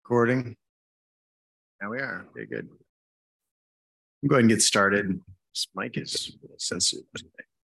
Recording. Now we are. Okay, good. I'll go ahead and get started. This mic is sensitive today.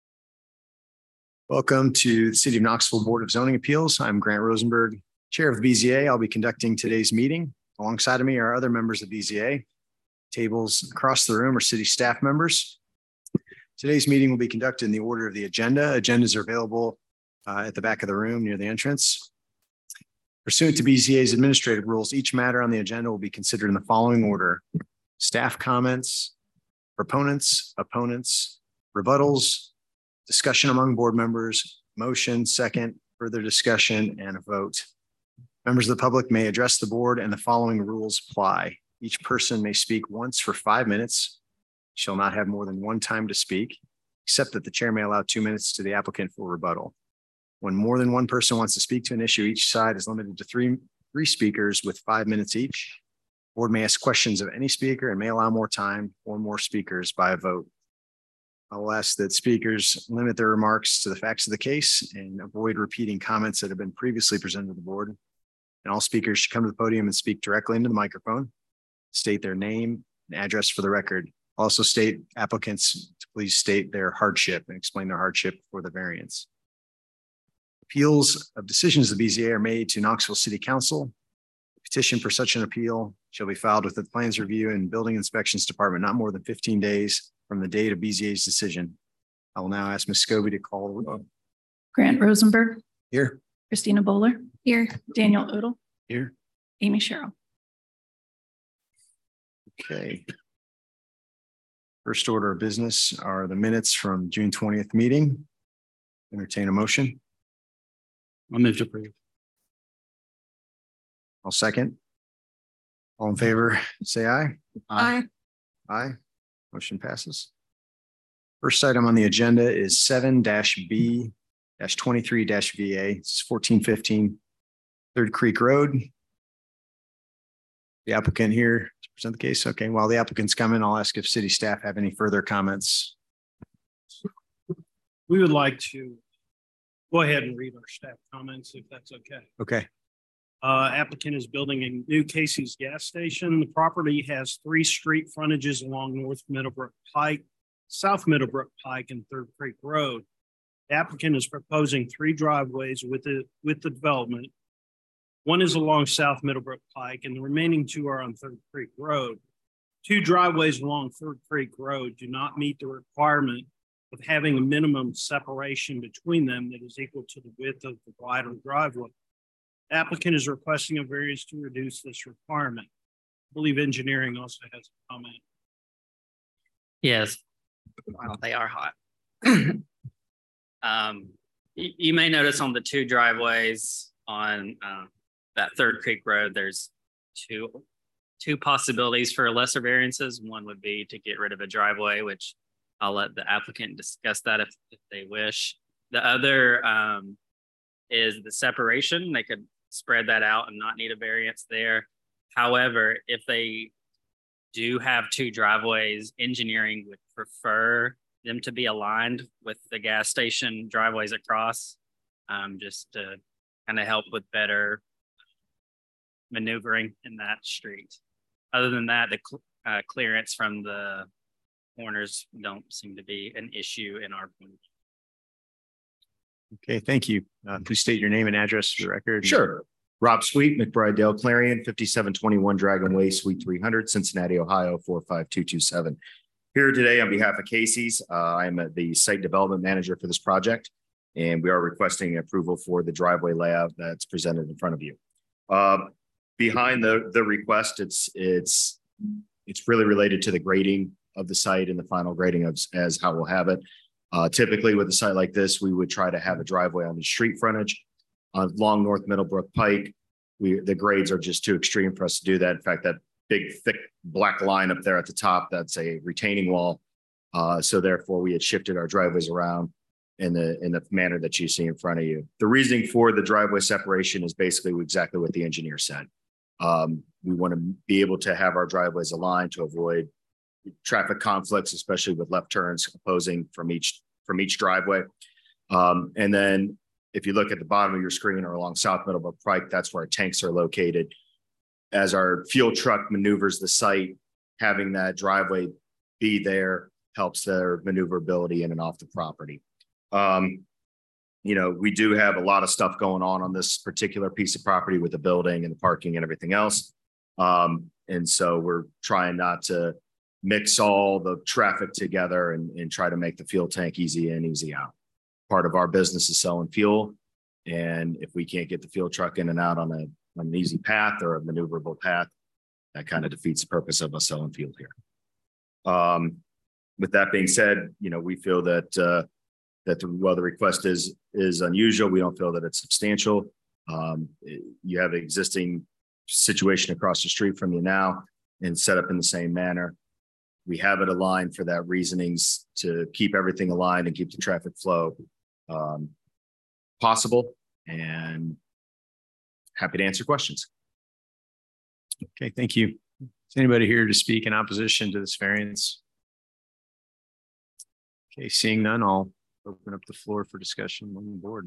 Welcome to the City of Knoxville Board of Zoning Appeals. I'm Grant Rosenberg, Chair of the BZA. I'll be conducting today's meeting. Alongside of me are other members of BZA. Tables across the room are city staff members. Today's meeting will be conducted in the order of the agenda. Agendas are available at the back of the room near the entrance. Pursuant to BZA's administrative rules, each matter on the agenda will be considered in the following order: staff comments, proponents, opponents, rebuttals, discussion among board members, motion, second, further discussion, and a vote. Members of the public may address the board and the following rules apply. Each person may speak once for 5 minutes, shall not have more than one time to speak, except that the chair may allow 2 minutes to the applicant for rebuttal. When more than one person wants to speak to an issue, each side is limited to three speakers with 5 minutes each. The board may ask questions of any speaker and may allow more time or more speakers by a vote. I will ask that speakers limit their remarks to the facts of the case and avoid repeating comments that have been previously presented to the board. And all speakers should come to the podium and speak directly into the microphone, state their name and address for the record. Also state applicants to please state their hardship and explain their hardship for the variance. Appeals of decisions of the BZA are made to Knoxville City Council. A petition for such an appeal shall be filed with the Plans Review and Building Inspections Department not more than 15 days from the date of BZA's decision. I will now ask Ms. Scobie to call the roll. Grant Rosenberg. Here. Christina Bowler. Here. Daniel Odell. Here. Amy Sherrill. Okay. First order of business are the minutes from June 20th meeting. Entertain a motion. I'll move to approve. I'll second. All in favor, say aye. Aye. Aye. Motion passes. First item on the agenda is 7-B-23-VA. It's 1415 Third Creek Road. The applicant here to present the case. Okay, while the applicant's coming, I'll ask if city staff have any further comments. We would like to go ahead and read our staff comments if that's okay. Okay. Applicant is building a new Casey's gas station. The property has 3 street frontages along North Middlebrook Pike, South Middlebrook Pike, and Third Creek Road. The applicant is proposing 3 driveways with the development. One is along South Middlebrook Pike, and the remaining 2 are on Third Creek Road. 2 driveways along Third Creek Road do not meet the requirement of having a minimum separation between them that is equal to the width of the wider driveway. The applicant is requesting a variance to reduce this requirement. I believe engineering also has a comment. Yes, well, they are hot. You may notice on the 2 driveways on that Third Creek Road, there's two possibilities for lesser variances. One would be to get rid of a driveway, which I'll let the applicant discuss that if they wish. The other is the separation. They could spread that out and not need a variance there. However, if they do have 2 driveways, engineering would prefer them to be aligned with the gas station driveways across, just to kind of help with better maneuvering in that street. Other than that, the clearance from the corners don't seem to be an issue in our point. Okay, thank you. Please state your name and address for the record. Sure. Rob Sweet, McBride Dale Clarion, 5721 Dragon Way, Suite 300, Cincinnati, Ohio, 45227. Here today on behalf of Casey's, I'm the site development manager for this project, and we are requesting approval for the driveway layout that's presented in front of you. Behind the request, it's really related to the grading of the site and the final grading of as how we'll have it. Typically with a site like this, we would try to have a driveway on the street frontage along North Middlebrook Pike. The grades are just too extreme for us to do that. In fact, that big, thick black line up there at the top, that's a retaining wall. So therefore we had shifted our driveways around in the manner that you see in front of you. The reasoning for the driveway separation is basically exactly what the engineer said. We want to be able to have our driveways aligned to avoid traffic conflicts, especially with left turns opposing from each driveway. And then if you look at the bottom of your screen or along South Middlebrook Pike, that's where our tanks are located. as our field truck maneuvers the site, having that driveway be there helps their maneuverability in and off the property. You know, we do have a lot of stuff going on this particular piece of property with the building and the parking and everything else. And so we're trying not to mix all the traffic together and try to make the fuel tank easy in, easy out. Part of our business is selling fuel. And if we can't get the fuel truck in and out on an easy path or a maneuverable path, that kind of defeats the purpose of us selling fuel here. With that being said, you know, we feel that while the request is unusual, we don't feel that it's substantial. You have an existing situation across the street from you now and set up in the same manner. We have it aligned for that reasonings to keep everything aligned and keep the traffic flow possible, and happy to answer questions. Okay, thank you. Is anybody here to speak in opposition to this variance? Okay, seeing none, I'll open up the floor for discussion on the board.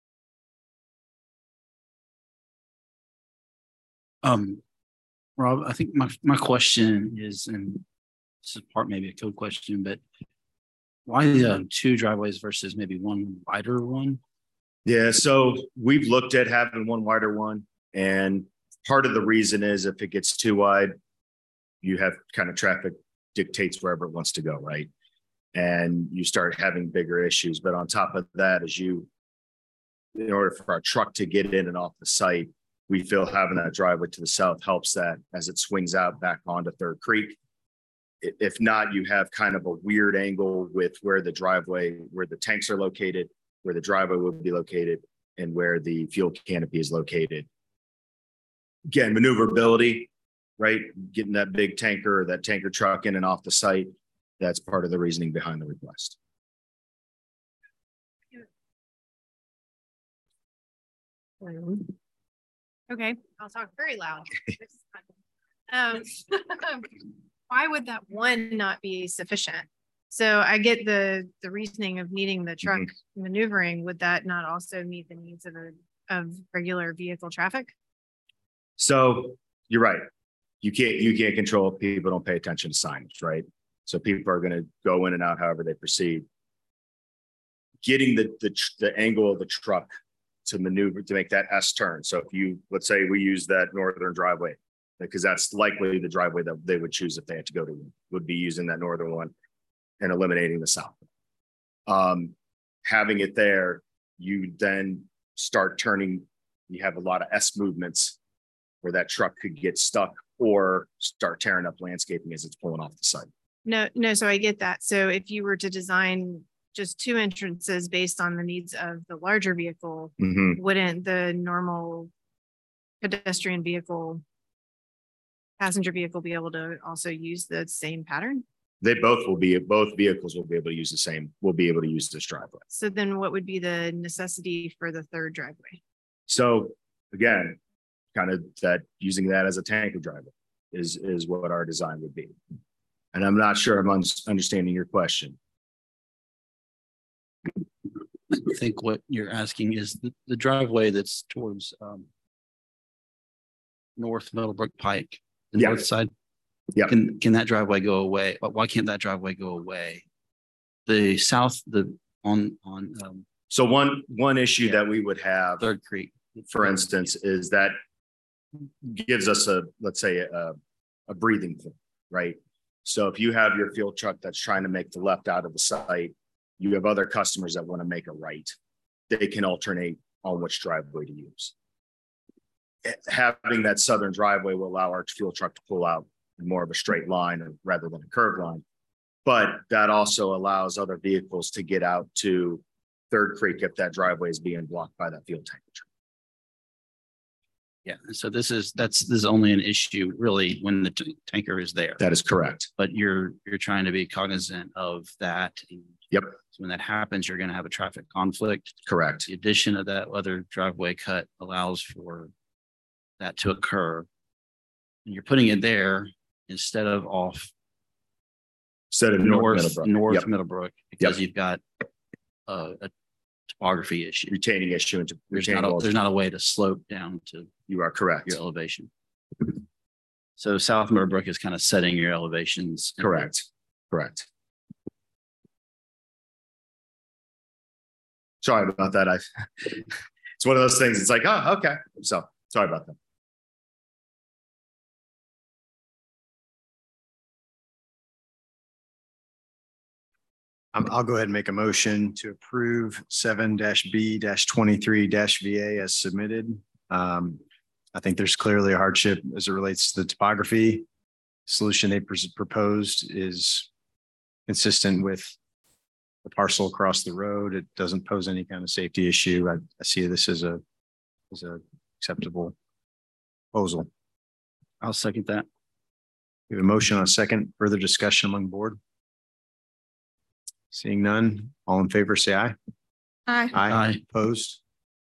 Rob, I think my question is, and this is part maybe a code question, but why two driveways versus maybe one wider one? Yeah, so we've looked at having one wider one, and part of the reason is if it gets too wide, you have kind of traffic dictates wherever it wants to go, right? And you start having bigger issues. But on top of that, in order for our truck to get in and off the site, we feel having that driveway to the south helps that as it swings out back onto Third Creek. If not, you have kind of a weird angle with where the tanks are located, where the driveway will be located, and where the fuel canopy is located. Again, maneuverability, right? Getting that big tanker or that tanker truck in and off the site. That's part of the reasoning behind the request. Okay, I'll talk very loud. Why would that one not be sufficient? So I get the reasoning of needing the truck maneuvering. Would that not also meet the needs of regular vehicle traffic? So you're right. You can't control if people don't pay attention to signage, right? So people are going to go in and out however they proceed. Getting the angle of the truck to maneuver to make that S turn. So if let's say we use that northern driveway, because that's likely the driveway that they would choose if they had to go to, would be using that northern one and eliminating the south. Having it there, you then start turning, you have a lot of S movements where that truck could get stuck or start tearing up landscaping as it's pulling off the site. No, so I get that. So if you were to design just two entrances based on the needs of the larger vehicle, wouldn't the normal pedestrian vehicle, passenger vehicle be able to also use the same pattern? Both vehicles will be able to use this driveway. So then what would be the necessity for the third driveway? So again, kind of that using that as a tanker driveway is what our design would be. And I'm not sure I'm understanding your question. I think what you're asking is the driveway that's towards North Middlebrook Pike, the north side. Yeah. Can that driveway go away? Why can't that driveway go away? The south, so one issue that we would have, Third Creek, for instance, is that gives us let's say a breathing point, right? So if you have your fuel truck that's trying to make the left out of the site, you have other customers that want to make a right. They can alternate on which driveway to use. Having that southern driveway will allow our fuel truck to pull out in more of a straight line rather than a curved line. But that also allows other vehicles to get out to Third Creek if that driveway is being blocked by that fuel tank. Yeah, so this is only an issue really when the tanker is there. That is correct. But you're trying to be cognizant of that. Yep. So when that happens, you're going to have a traffic conflict. Correct. The addition of that other driveway cut allows for that to occur. And you're putting it there instead of off. Instead of North Middlebrook, because you've got a topography issue, retaining issue into there's not a way to slope down to you are correct your elevation. So South Middlebrook is kind of setting your elevations. Correct. Correct. Sorry about that. It's one of those things. It's like, oh, okay. So sorry about that. I'll go ahead and make a motion to approve 7-B-23-VA as submitted. I think there's clearly a hardship as it relates to the topography. Solution they proposed is consistent with the parcel across the road. It doesn't pose any kind of safety issue. I see this as a acceptable proposal. I'll second that. We have a motion on a second. Further discussion among the board? Seeing none, all in favor, say aye. Aye. Aye. Opposed?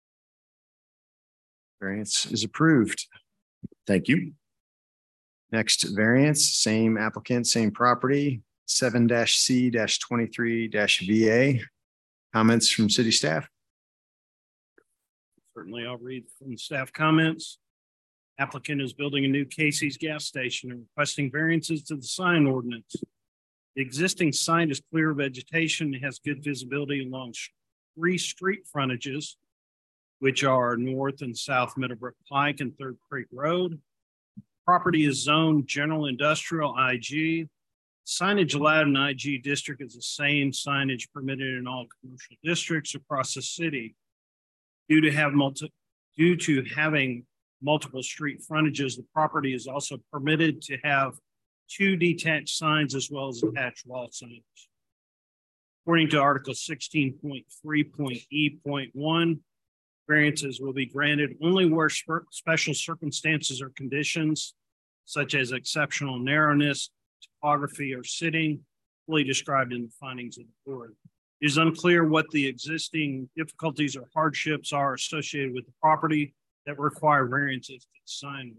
Variance is approved. Thank you. Next variance, same applicant, same property, 7-C-23-VA. Comments from city staff? Certainly, I'll read from staff comments. Applicant is building a new Casey's gas station and requesting variances to the sign ordinance. The existing sign is clear of vegetation and has good visibility along 3 street frontages, which are North and South Middlebrook Pike and Third Creek Road. Property is zoned general industrial IG. Signage allowed in IG district is the same signage permitted in all commercial districts across the city. Due to having multiple street frontages, the property is also permitted to have 2 detached signs as well as attached wall signs. According to Article 16.3.E.1, variances will be granted only where special circumstances or conditions, such as exceptional narrowness, topography, or sitting, fully described in the findings of the board. It is unclear what the existing difficulties or hardships are associated with the property that require variances to the sign.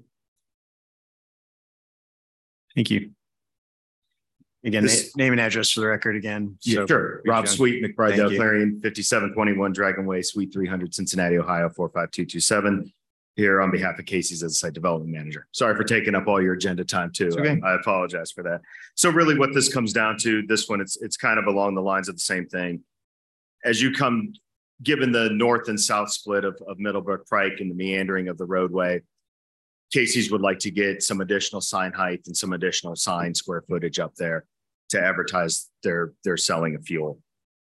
Thank you. Again, name and address for the record again. Yeah, sure. Rob Sweet, McBride Dale Clarion, 5721 Dragon Way, Suite 300, Cincinnati, Ohio, 45227. Here on behalf of Casey's as a site development manager. Sorry for taking up all your agenda time too. Okay. I apologize for that. So really what this comes down to, this one, it's kind of along the lines of the same thing. As you come, given the north and south split of Middlebrook Pike and the meandering of the roadway, Casey's would like to get some additional sign height and some additional sign square footage up there to advertise their selling of fuel.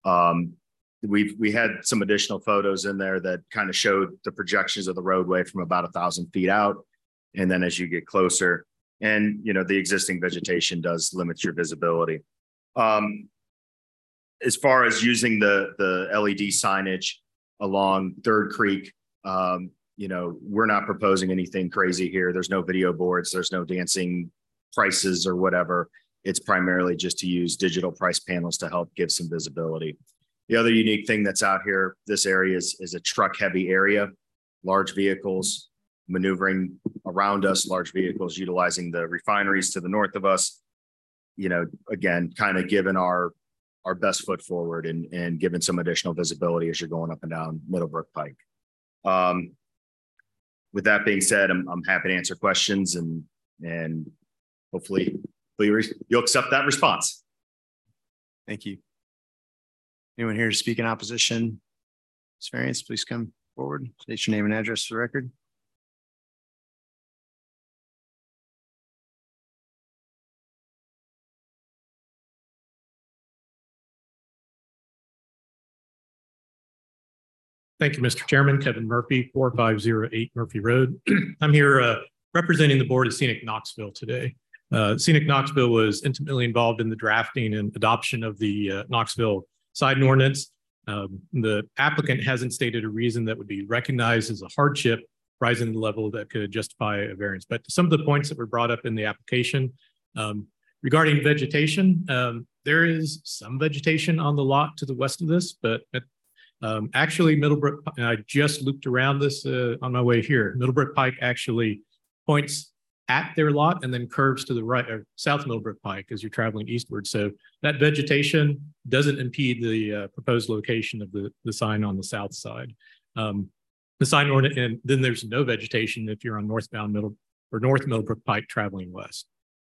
We had some additional photos in there that kind of showed the projections of the roadway from about 1,000 feet out. And then as you get closer, and the existing vegetation does limit your visibility. As far as using the LED signage along Third Creek, we're not proposing anything crazy here. There's no video boards, there's no dancing prices or whatever. It's primarily just to use digital price panels to help give some visibility. The other unique thing that's out here, this area is a truck heavy area, large vehicles maneuvering around us, large vehicles utilizing the refineries to the north of us, again, kind of giving our best foot forward and giving some additional visibility as you're going up and down Middlebrook Pike. With that being said, I'm happy to answer questions and hopefully you'll accept that response. Thank you. Anyone here to speak in opposition to this variance, please come forward. State your name and address for the record. Thank you, Mr. Chairman. Kevin Murphy, 4508 Murphy Road. I'm here representing the board of Scenic Knoxville today. Scenic Knoxville was intimately involved in the drafting and adoption of the Knoxville Siding Ordinance. The applicant hasn't stated a reason that would be recognized as a hardship rising to the level that could justify a variance. But some of the points that were brought up in the application regarding vegetation, there is some vegetation on the lot to the west of this, but actually Middlebrook, and I just looped around this on my way here. Middlebrook Pike actually points at their lot and then curves to the right, or South Middlebrook Pike as you're traveling eastward. So that vegetation doesn't impede the proposed location of the sign on the south side. The sign ordinance, and then there's no vegetation if you're on northbound or North Middlebrook Pike traveling west.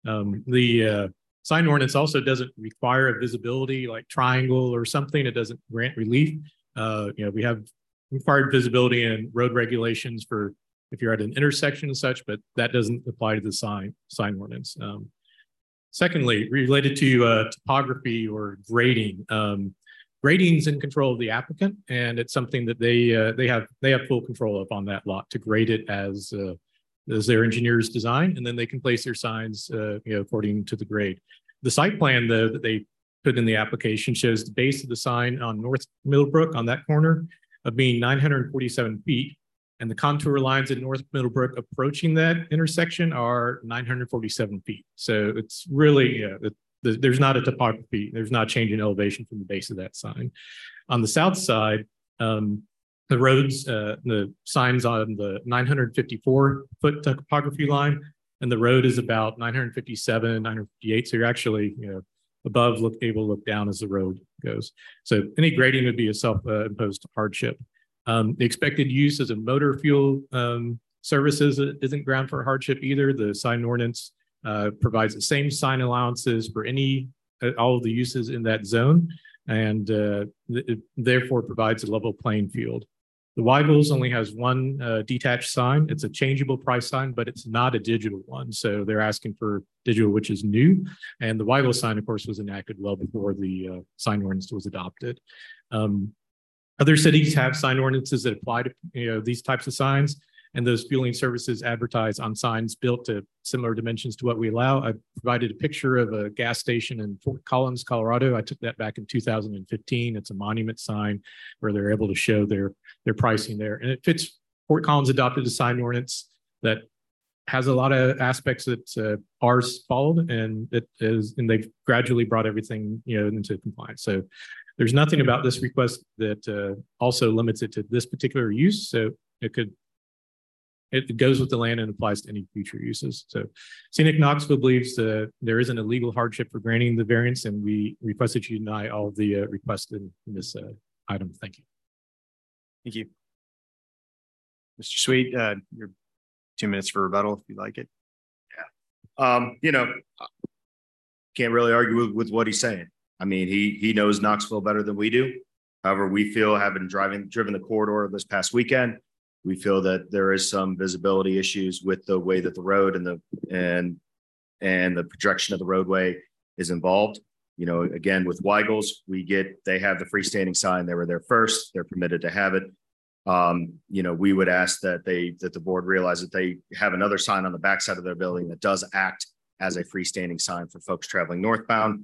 The sign ordinance also doesn't require a visibility like triangle or something. It doesn't grant relief. We have required visibility and road regulations for if you're at an intersection and such, but that doesn't apply to the sign ordinance. Secondly, related to topography or grading, grading is in control of the applicant, and it's something that they have full control of on that lot to grade it as their engineers design, and then they can place their signs according to the grade. The site plan though that they put in the application shows the base of the sign on North Middlebrook on that corner of being 947 feet. And the contour lines in North Middlebrook approaching that intersection are 947 feet. So it's really, there's not a topography, there's not a change in elevation from the base of that sign. On the south side, the roads, the signs on the 954-foot topography line, and the road is about 957, 958. So you're actually, above, able to look down as the road goes. So any grading would be a self-imposed hardship. The expected use as a motor fuel services isn't ground for hardship either. The sign ordinance provides the same sign allowances for all of the uses in that zone, and it therefore provides a level playing field. The Weigels only has one detached sign. It's a changeable price sign, but it's not a digital one. So they're asking for digital, which is new. And the Weigel sign, of course, was enacted well before the sign ordinance was adopted. Other cities have sign ordinances that apply to these types of signs, and those fueling services advertise on signs built to similar dimensions to what we allow. I provided a picture of a gas station in Fort Collins, Colorado. I took that back in 2015. It's a monument sign where they're able to show their pricing there. And it fits. Fort Collins adopted a sign ordinance that has a lot of aspects that ours followed, and they've gradually brought everything into compliance. So there's nothing about this request that also limits it to this particular use. So it goes with the land and applies to any future uses. So Scenic Knoxville believes there is an illegal hardship for granting the variance, and we request that you deny all of the requests in this item. Thank you. Thank you. Mr. Sweet, your 2 minutes for rebuttal if you'd like it. Yeah. Can't really argue with what he's saying. I mean, he knows Knoxville better than we do. However, we feel, having driven the corridor this past weekend, we feel that there is some visibility issues with the way that the road and the projection of the roadway is involved. Again, with Weigels, they have the freestanding sign. They were there first. They're permitted to have it. We would ask that the board realize that they have another sign on the backside of their building that does act as a freestanding sign for folks traveling northbound.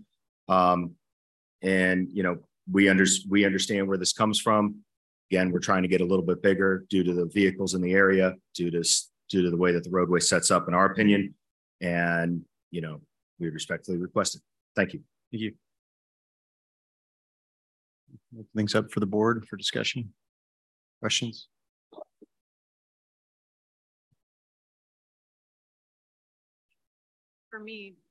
We understand where this comes from. Again, we're trying to get a little bit bigger due to the vehicles in the area, due to the way that the roadway sets up, in our opinion. And, we respectfully request it. Thank you. Thank you. Things up for the board for discussion. Questions? For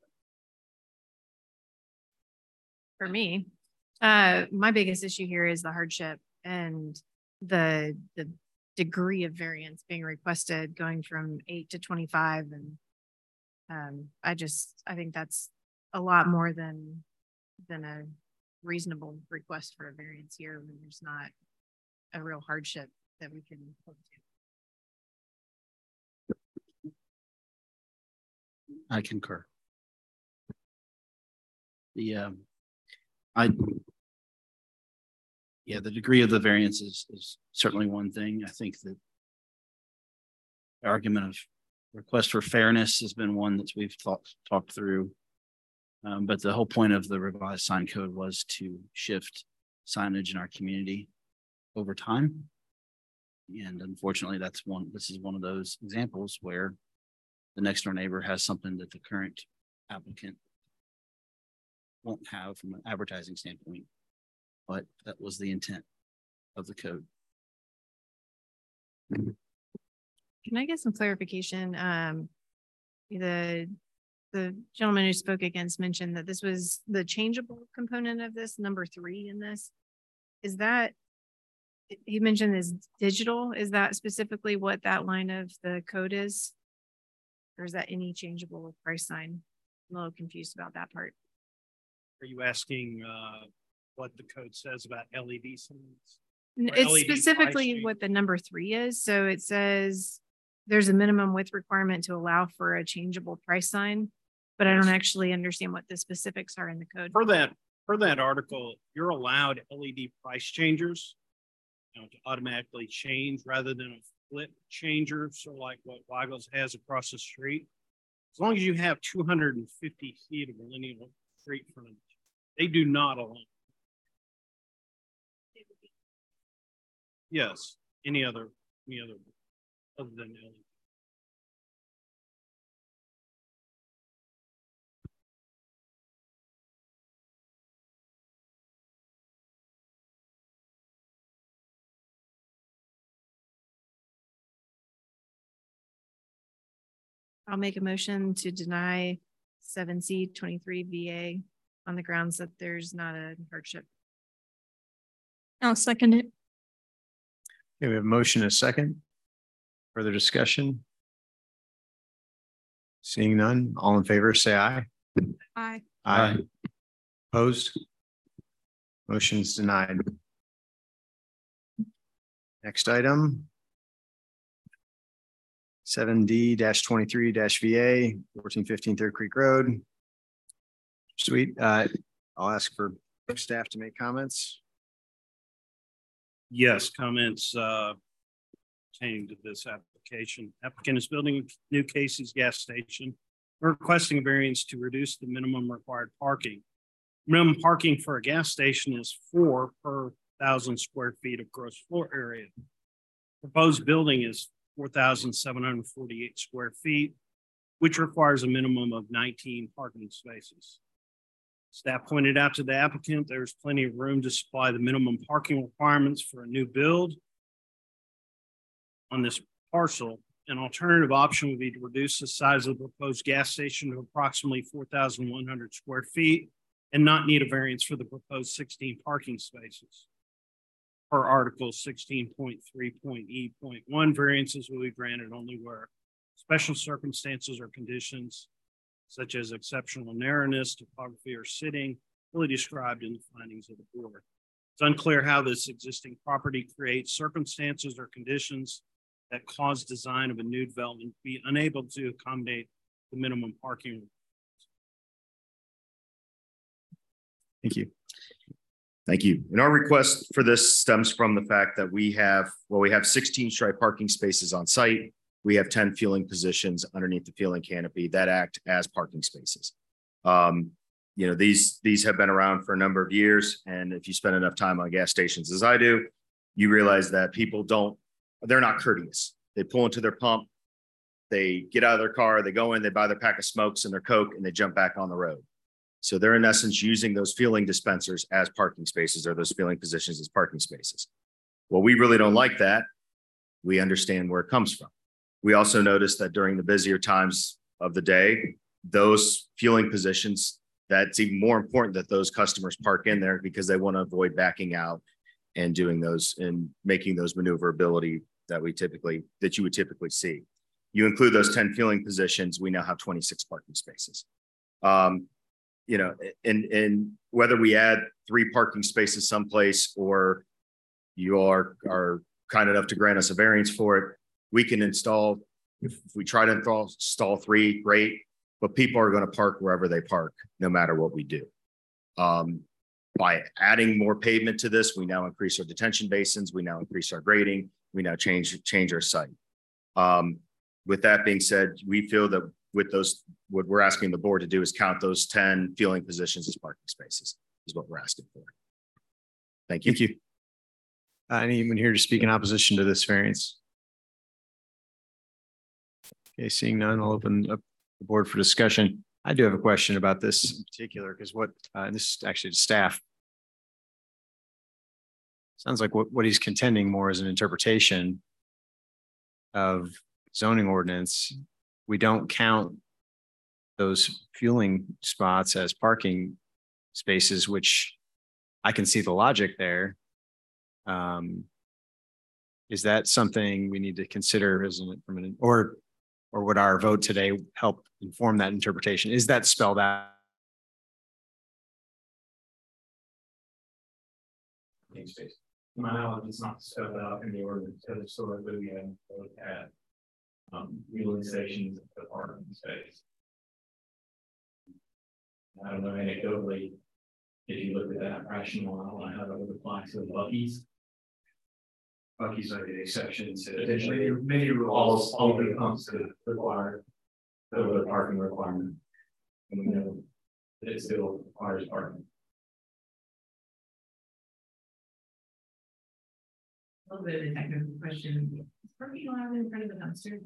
me, my biggest issue here is the hardship and the degree of variance being requested, going from 8 to 25. And I think that's a lot more than a reasonable request for a variance here when there's not a real hardship that we can point to. I concur. The degree of the variance is certainly one thing. I think that the argument of request for fairness has been one that we've talked through. But the whole point of the revised sign code was to shift signage in our community over time. And unfortunately, this is one of those examples where the next door neighbor has something that the current applicant won't have from an advertising standpoint, but that was the intent of the code. Can I get some clarification? The gentleman who spoke against mentioned that this was the changeable component of this, number 3 in this. Is that, he mentioned is digital? Is that specifically what that line of the code is? Or is that any changeable with price sign? I'm a little confused about that part. Are you asking what the code says about LED signs? It's LED specifically price what the number 3 is. So it says there's a minimum width requirement to allow for a changeable price sign, but I don't actually understand what the specifics are in the code. Per that article, you're allowed LED price changers, you know, to automatically change rather than a flip changer. So like what Weigels has across the street, as long as you have 250 feet of lineal street frontage, they do not allow. Yes, any other other than LED. I'll make a motion to deny 7C 23 VA on the grounds that there's not a hardship. I'll second it. Okay, we have a motion and a second. Further discussion? Seeing none, all in favor, say aye. Aye. Aye. Opposed? Motion is denied. Next item. 7D-23-VA, 1415 Third Creek Road. Sweet. I'll ask for staff to make comments. Yes, comments pertaining to this application. Applicant is building a new Casey's gas station. We're requesting a variance to reduce the minimum required parking. Minimum parking for a gas station is 4 per 1,000 square feet of gross floor area. Proposed building is 4,748 square feet, which requires a minimum of 19 parking spaces. Staff pointed out to the applicant, there's plenty of room to supply the minimum parking requirements for a new build on this parcel. An alternative option would be to reduce the size of the proposed gas station to approximately 4,100 square feet and not need a variance for the proposed 16 parking spaces. Per Article 16.3.E.1, variances will be granted only where special circumstances or conditions such as exceptional narrowness, topography, or sitting, fully described in the findings of the board. It's unclear how this existing property creates circumstances or conditions that cause design of a new development to be unable to accommodate the minimum parking. Thank you. Thank you. And our request for this stems from the fact that we have 16 striped parking spaces on site. We have 10 fueling positions underneath the fueling canopy that act as parking spaces. You know, these have been around for a number of years. And if you spend enough time on gas stations as I do, you realize that people they're not courteous. They pull into their pump, they get out of their car, they go in, they buy their pack of smokes and their Coke, and they jump back on the road. So they're in essence using those fueling dispensers as parking spaces or those fueling positions as parking spaces. Well, we really don't like that. We understand where it comes from. We also noticed that during the busier times of the day, those fueling positions, that's even more important that those customers park in there because they want to avoid backing out and doing those and making those maneuverability that you would typically see. You include those 10 fueling positions, we now have 26 parking spaces. You know, and whether we add 3 parking spaces someplace or you are kind enough to grant us a variance for it, we can install, if we try to install 3, great, but people are going to park wherever they park, no matter what we do. By adding more pavement to this, we now increase our detention basins, we now increase our grading, we now change our site. With that being said, we feel that with those, what we're asking the board to do is count those 10 fueling positions as parking spaces, is what we're asking for. Thank you. Thank you. Anyone here to speak in opposition to this variance? Okay, seeing none, I'll open up the board for discussion. I do have a question about this in particular, because and this is actually to staff. Sounds like what he's contending more is an interpretation of zoning ordinance. We don't count those fueling spots as parking spaces, which I can see the logic there. Is that something we need to consider as or or would our vote today help inform that interpretation? Is that spelled out? To my knowledge, it's not spelled out in the ordinance, because historically we haven't looked at utilizations of the parking space. I don't know anecdotally, if you look at that rationale on how that would apply to the Buc-ee's. Buc-ee's are the exception to many rules, all when it comes to require the parking requirement. And we know that it still requires parking. A little bit of a technical question. Is parking allowed in front of the dumpster?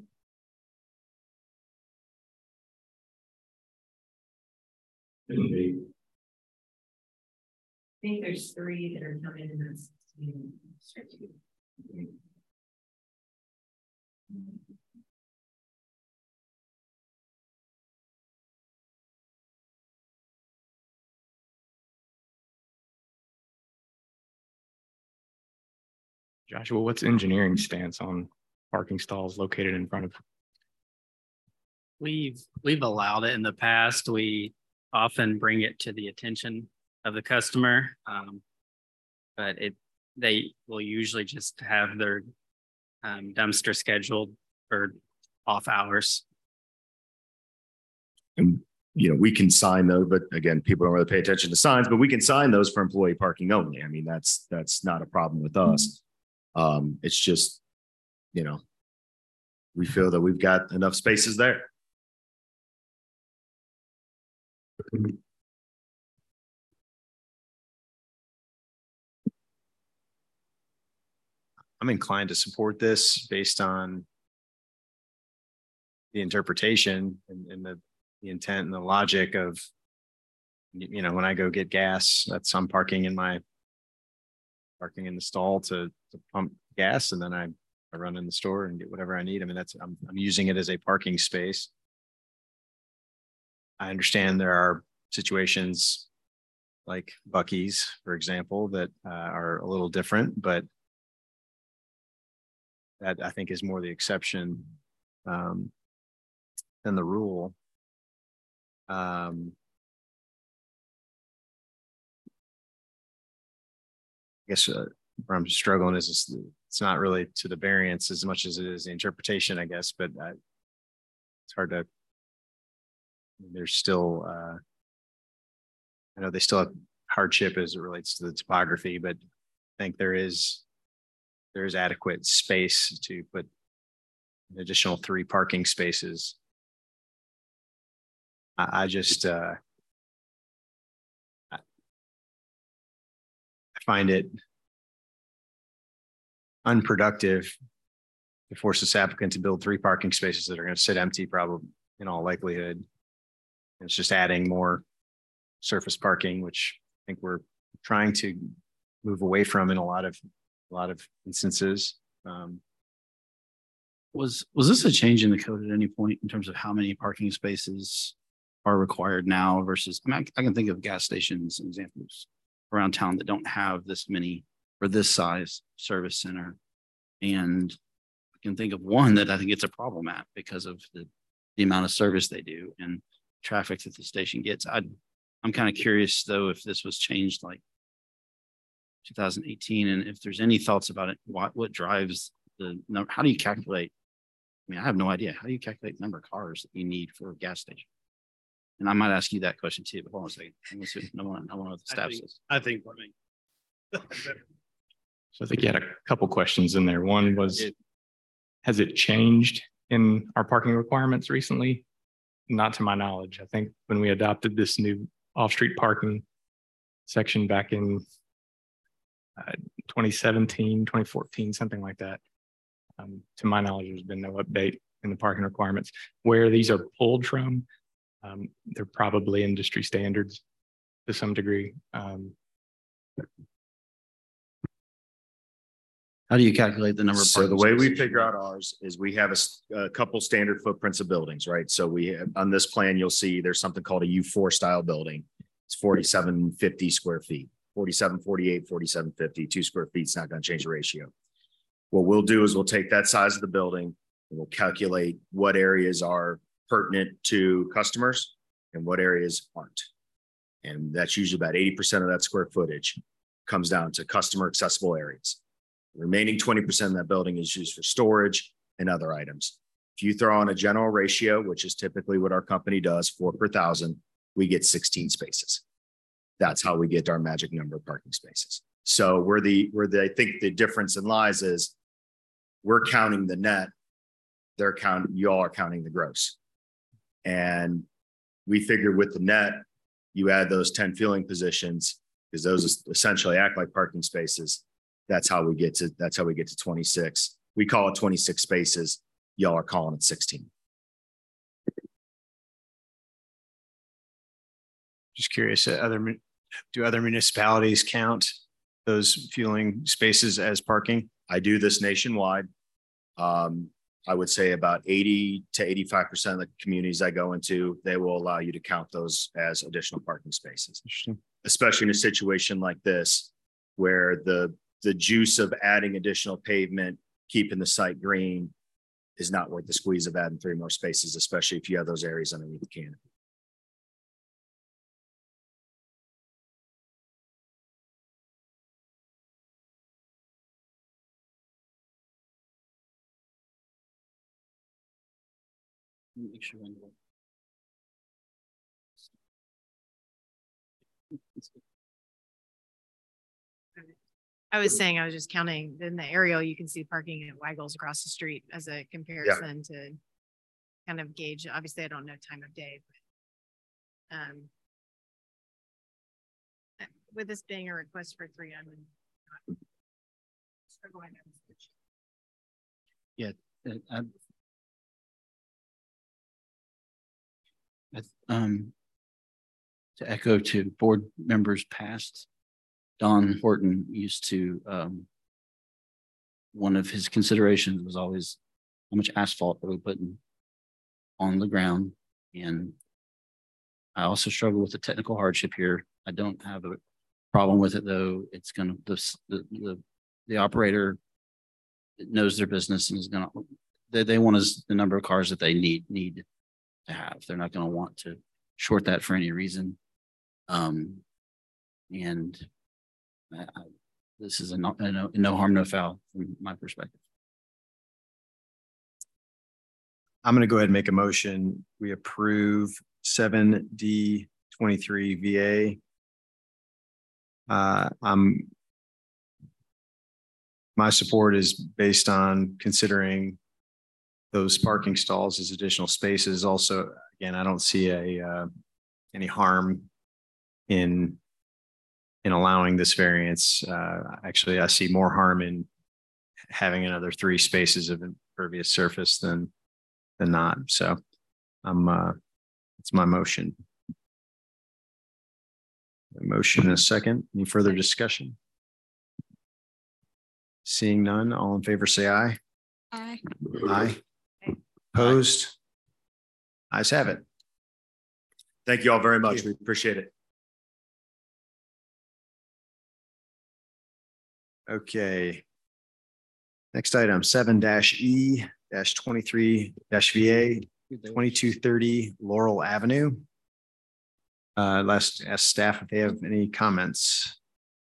Shouldn't be. I think there's 3 that are coming in this. Joshua, what's engineering stance on parking stalls located in front of? We've allowed it in the past. We often bring it to the attention of the customer. But they will usually just have their dumpster scheduled for off hours. And, you know, we can sign those, but again, people don't really pay attention to signs, but we can sign those for employee parking only. I mean, that's not a problem with us. It's just, you know, we feel that we've got enough spaces there. I'm inclined to support this based on the interpretation and the intent and the logic of, you know, when I go get gas, that's I'm parking in the stall to pump gas, and then I run in the store and get whatever I need. I mean, I'm using it as a parking space. I understand there are situations like Buc-ee's, for example, that are a little different, but that I think is more the exception than the rule. I guess where I'm struggling is it's not really to the variance as much as it is the interpretation, I guess, but it's hard to, there's still, I know they still have hardship as it relates to the topography, but I think there is adequate space to put an additional 3 parking spaces. I just, I find it unproductive to force this applicant to build 3 parking spaces that are going to sit empty, probably in all likelihood. And it's just adding more surface parking, which I think we're trying to move away from in a lot of instances. Was this a change in the code at any point in terms of how many parking spaces are required now versus, I mean, I can think of gas stations and examples around town that don't have this many or this size service center. And I can think of one that I think it's a problem at because of the amount of service they do and traffic that the station gets. I'm kind of curious though, if this was changed like 2018, and if there's any thoughts about it, what drives the number? How do you calculate? I mean, I have no idea. How do you calculate the number of cars that you need for a gas station? And I might ask you that question too, but hold on a second. I want to know what the staff says. I think. So I think you had a couple questions in there. One was, has it changed in our parking requirements recently? Not to my knowledge. I think when we adopted this new off-street parking section back in 2017, 2014, something like that. To my knowledge, there's been no update in the parking requirements. Where these are pulled from, they're probably industry standards to some degree. How do you calculate the number of So parking the way we spaces? figure out ours is we have a couple standard footprints of buildings, right? So we have, on this plan, you'll see there's something called a U4 style building. It's 4,750 square feet, 4748, 4750, 2 square feet. It's not going to change the ratio. What we'll do is we'll take that size of the building, We'll calculate what areas are pertinent to customers and what areas aren't. And that's usually about 80% of that square footage comes down to customer accessible areas. The remaining 20% of that building is used for storage and other items. If you throw on a general ratio, which is typically what our company does, 4 per 1,000, we get 16 spaces. That's how we get our magic number of parking spaces. So I think the difference in lies is we're counting the net, y'all are counting the gross. And we figured with the net, you add those 10 fueling positions, because those essentially act like parking spaces. That's how we get to 26. We call it 26 spaces. Y'all are calling it 16. Just curious, do other municipalities count those fueling spaces as parking? I do this nationwide. I would say about 80 to 85% of the communities I go into, they will allow you to count those as additional parking spaces. Interesting. Especially in a situation like this, where the juice of adding additional pavement, keeping the site green, is not worth the squeeze of adding 3 more spaces, especially if you have those areas underneath the canopy. Make sure I was saying, I was just counting in the aerial, you can see parking at Waggles across the street as a comparison to kind of gauge. Obviously, I don't know time of day, but with this being a request for 3, I would go ahead and switch. Yeah. To echo to board members past, Don Horton used to, one of his considerations was always how much asphalt are we putting on the ground. And I also struggle with the technical hardship here. I don't have a problem with it though. It's gonna, the operator knows their business and is gonna, they want the number of cars that they need to have. They're not gonna want to short that for any reason. This is a no harm, no foul from my perspective. I'm going to go ahead and make a motion. We approve 7D23 VA. My support is based on considering those parking stalls as additional spaces. Also, again, I don't see any harm in allowing this variance. Actually, I see more harm in having another 3 spaces of impervious surface than not. So it's my motion. A motion and a second. Any further discussion? Seeing none, all in favor say aye. Aye. Aye. Opposed? Ayes have it. Thank you all very much. We appreciate it. Okay. Next item, 7-E-23-VA, 2230 Laurel Avenue. Let's ask staff if they have any comments.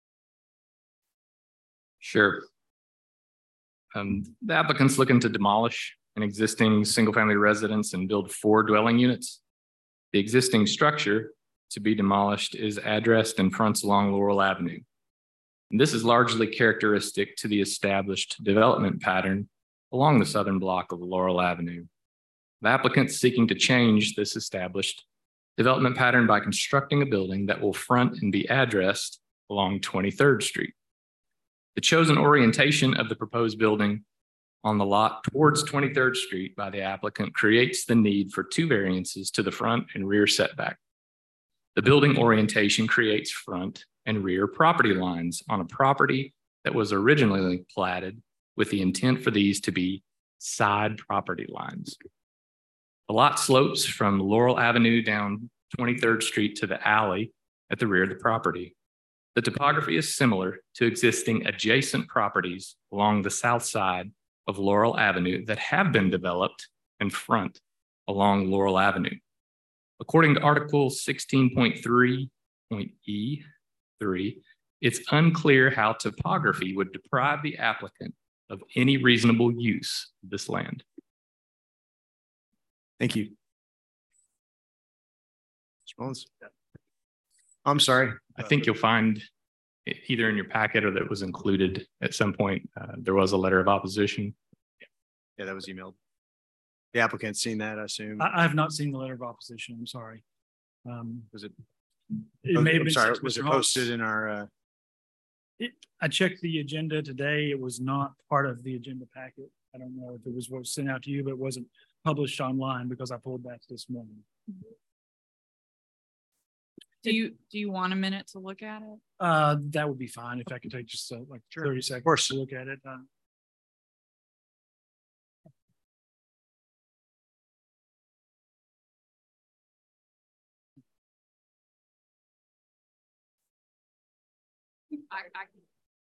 Sure. The applicant's looking to demolish an existing single-family residence and build 4 dwelling units. The existing structure to be demolished is addressed and fronts along Laurel Avenue. And this is largely characteristic to the established development pattern along the southern block of Laurel Avenue. The applicant is seeking to change this established development pattern by constructing a building that will front and be addressed along 23rd Street. The chosen orientation of the proposed building on the lot towards 23rd Street by the applicant creates the need for 2 variances to the front and rear setback. The building orientation creates front and rear property lines on a property that was originally platted with the intent for these to be side property lines. The lot slopes from Laurel Avenue down 23rd Street to the alley at the rear of the property. The topography is similar to existing adjacent properties along the south side of Laurel Avenue that have been developed in front along Laurel Avenue. According to Article 16.3.E3, it's unclear how topography would deprive the applicant of any reasonable use of this land. Thank you. Mr. Mullins? I'm sorry. I think you'll find it either in your packet or that was included at some point. There was a letter of opposition. Yeah, that was emailed. The applicant's seen that, I assume. I have not seen the letter of opposition. I'm sorry. Was it? It may have I'm been sorry. sent to Was Mr. it Holmes. posted in our? I checked the agenda today. It was not part of the agenda packet. I don't know if it was what was sent out to you, but it wasn't published online because I pulled that this morning. Do you want a minute to look at it? That would be fine if I could take just like 30 seconds Of course. to look at it. I can.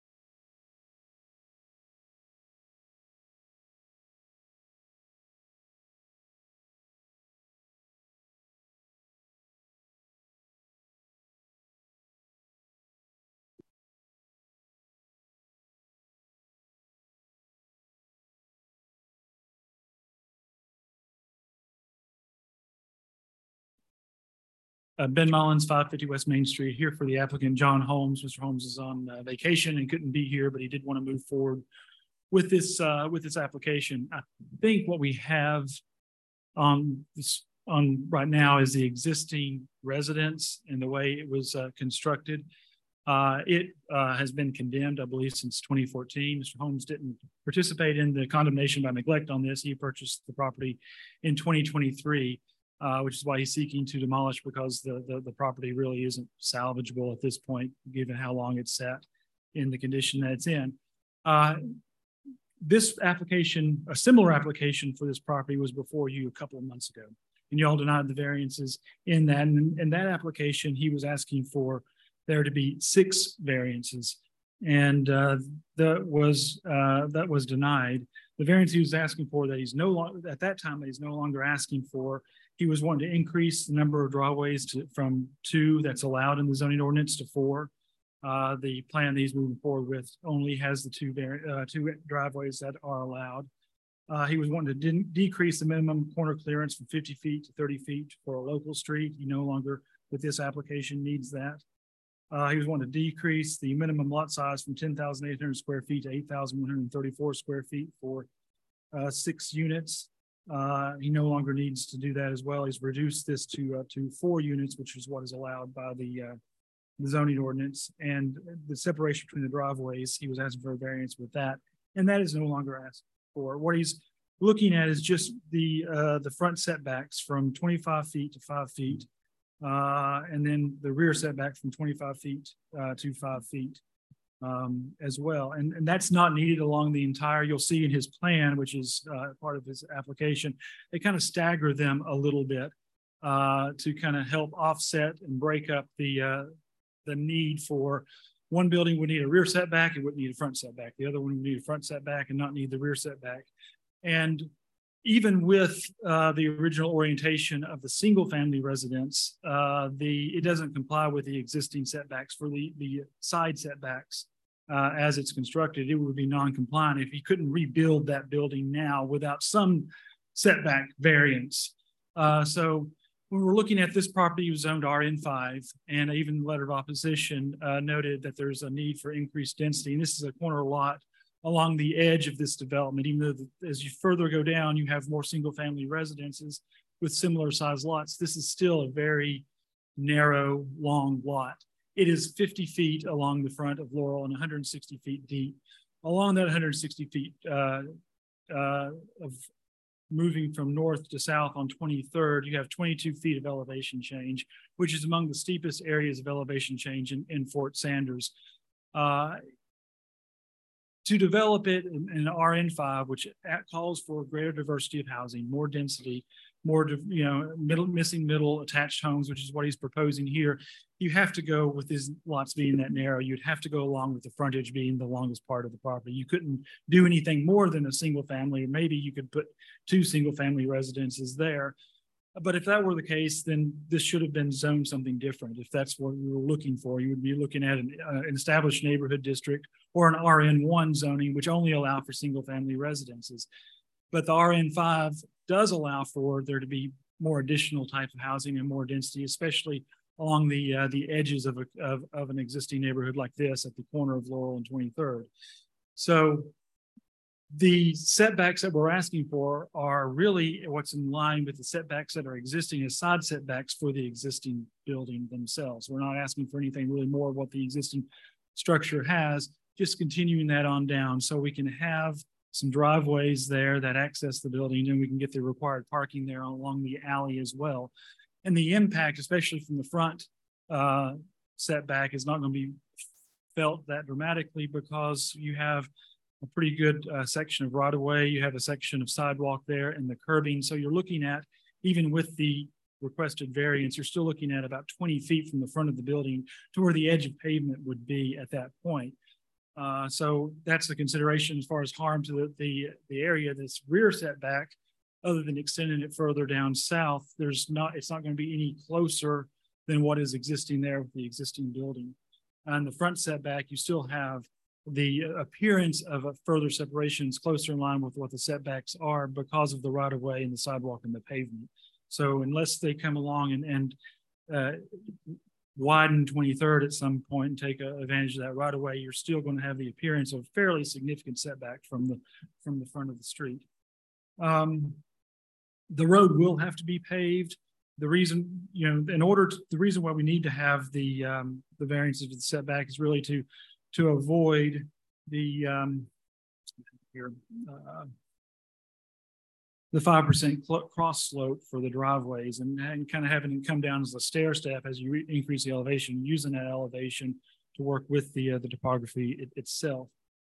Ben Mullins, 550 West Main Street, here for the applicant, John Holmes. Mr. Holmes is on vacation and couldn't be here, but he did want to move forward with this application. I think what we have on right now is the existing residence and the way it was constructed. It has been condemned, I believe, since 2014. Mr. Holmes didn't participate in the condemnation by neglect on this. He purchased the property in 2023. Which is why he's seeking to demolish, because the property really isn't salvageable at this point, given how long it's sat in the condition that it's in. This application, a similar application for this property, was before you a couple of months ago, and you all denied the variances in that. And in that application, he was asking for there to be 6 variances, and that was denied. The variance he was asking for that he's no longer at that time that he's no longer asking for. He was wanting to increase the number of driveways from 2 that's allowed in the zoning ordinance to 4. The plan that he's moving forward with only has the 2 driveways that are allowed. He was wanting to decrease the minimum corner clearance from 50 feet to 30 feet for a local street. He no longer, with this application, needs that. He was wanting to decrease the minimum lot size from 10,800 square feet to 8,134 square feet for 6 units. He no longer needs to do that as well. He's reduced this to 4 units, which is what is allowed by the zoning ordinance. And the separation between the driveways, he was asking for a variance with that, and that is no longer asked for. What he's looking at is just the front setbacks from 25 feet to 5 feet, and then the rear setback from 25 feet to 5 feet. As well. And that's not needed along the entire, you'll see in his plan, which is part of his application, they kind of stagger them a little bit to kind of help offset and break up the need for one building would need a rear setback, it wouldn't need a front setback. The other one would need a front setback and not need the rear setback. And even with the original orientation of the single family residence, it doesn't comply with the existing setbacks for the side setbacks as it's constructed. It would be non-compliant if he couldn't rebuild that building now without some setback variance. So when we're looking at this property, it was zoned RN5, and even the letter of opposition noted that there's a need for increased density. And this is a corner lot along the edge of this development. Even though as you further go down, you have more single family residences with similar size lots. This is still a very narrow, long lot. It is 50 feet along the front of Laurel and 160 feet deep. Along that 160 feet of moving from north to south on 23rd, you have 22 feet of elevation change, which is among the steepest areas of elevation change in Fort Sanders. To develop it in RN5, which calls for greater diversity of housing, more density, more, missing middle attached homes, which is what he's proposing here, you have to go with his lots being that narrow. You'd have to go along with the frontage being the longest part of the property. You couldn't do anything more than a single family, or maybe you could put 2 single family residences there. But if that were the case, then this should have been zoned something different. If that's what we were looking for, you would be looking at an established neighborhood district or an RN1 zoning, which only allow for single family residences. But the RN5 does allow for there to be more additional type of housing and more density, especially along the edges of an existing neighborhood like this at the corner of Laurel and 23rd. So the setbacks that we're asking for are really what's in line with the setbacks that are existing as side setbacks for the existing building themselves. We're not asking for anything really more of what the existing structure has, just continuing that on down so we can have some driveways there that access the building, and we can get the required parking there along the alley as well. And the impact, especially from the front setback, is not going to be felt that dramatically because you have a pretty good section of right of way. You have a section of sidewalk there and the curbing. So you're looking at, even with the requested variance, you're still looking at about 20 feet from the front of the building to where the edge of pavement would be at that point. So that's the consideration as far as harm to the area. This rear setback, other than extending it further down south, it's not going to be any closer than what is existing there with the existing building. And the front setback, you still have the appearance of a further separations closer in line with what the setbacks are because of the right of way and the sidewalk and the pavement. So unless they come along and widen 23rd at some point and take advantage of that right of way, you're still going to have the appearance of fairly significant setback from the front of the street. The road will have to be paved. The reason, the reason why we need to have the variances of the setback is really to avoid the 5% cross slope for the driveways and kind of having it come down as a stair step as you increase the elevation, using that elevation to work with the topography itself.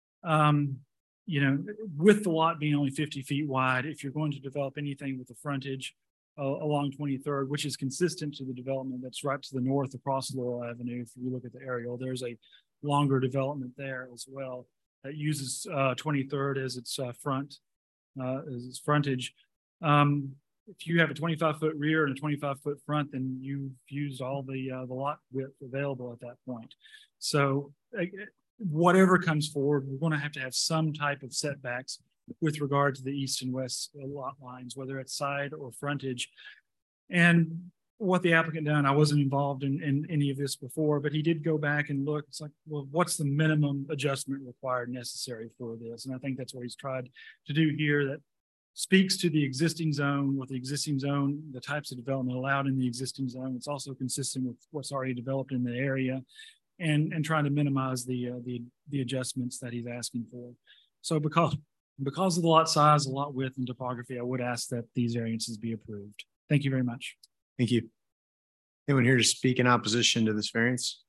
With the lot being only 50 feet wide, if you're going to develop anything with the frontage along 23rd, which is consistent to the development that's right to the north across Laurel Avenue, if you look at the aerial, there's a longer development there as well that uses 23rd as its as its frontage. If you have a 25-foot rear and a 25-foot front, then you've used all the lot width available at that point. So whatever comes forward, we're going to have some type of setbacks with regard to the east and west lot lines, whether it's side or frontage. And what the applicant done, I wasn't involved in any of this before, but he did go back and look. It's like, well, what's the minimum adjustment required necessary for this? And I think that's what he's tried to do here, that speaks to the existing zone, with the existing zone, the types of development allowed in the existing zone. It's also consistent with what's already developed in the area, and trying to minimize the adjustments that he's asking for. So because of the lot size, the lot width, and topography, I would ask that these variances be approved. Thank you very much. Thank you. Anyone here to speak in opposition to this variance?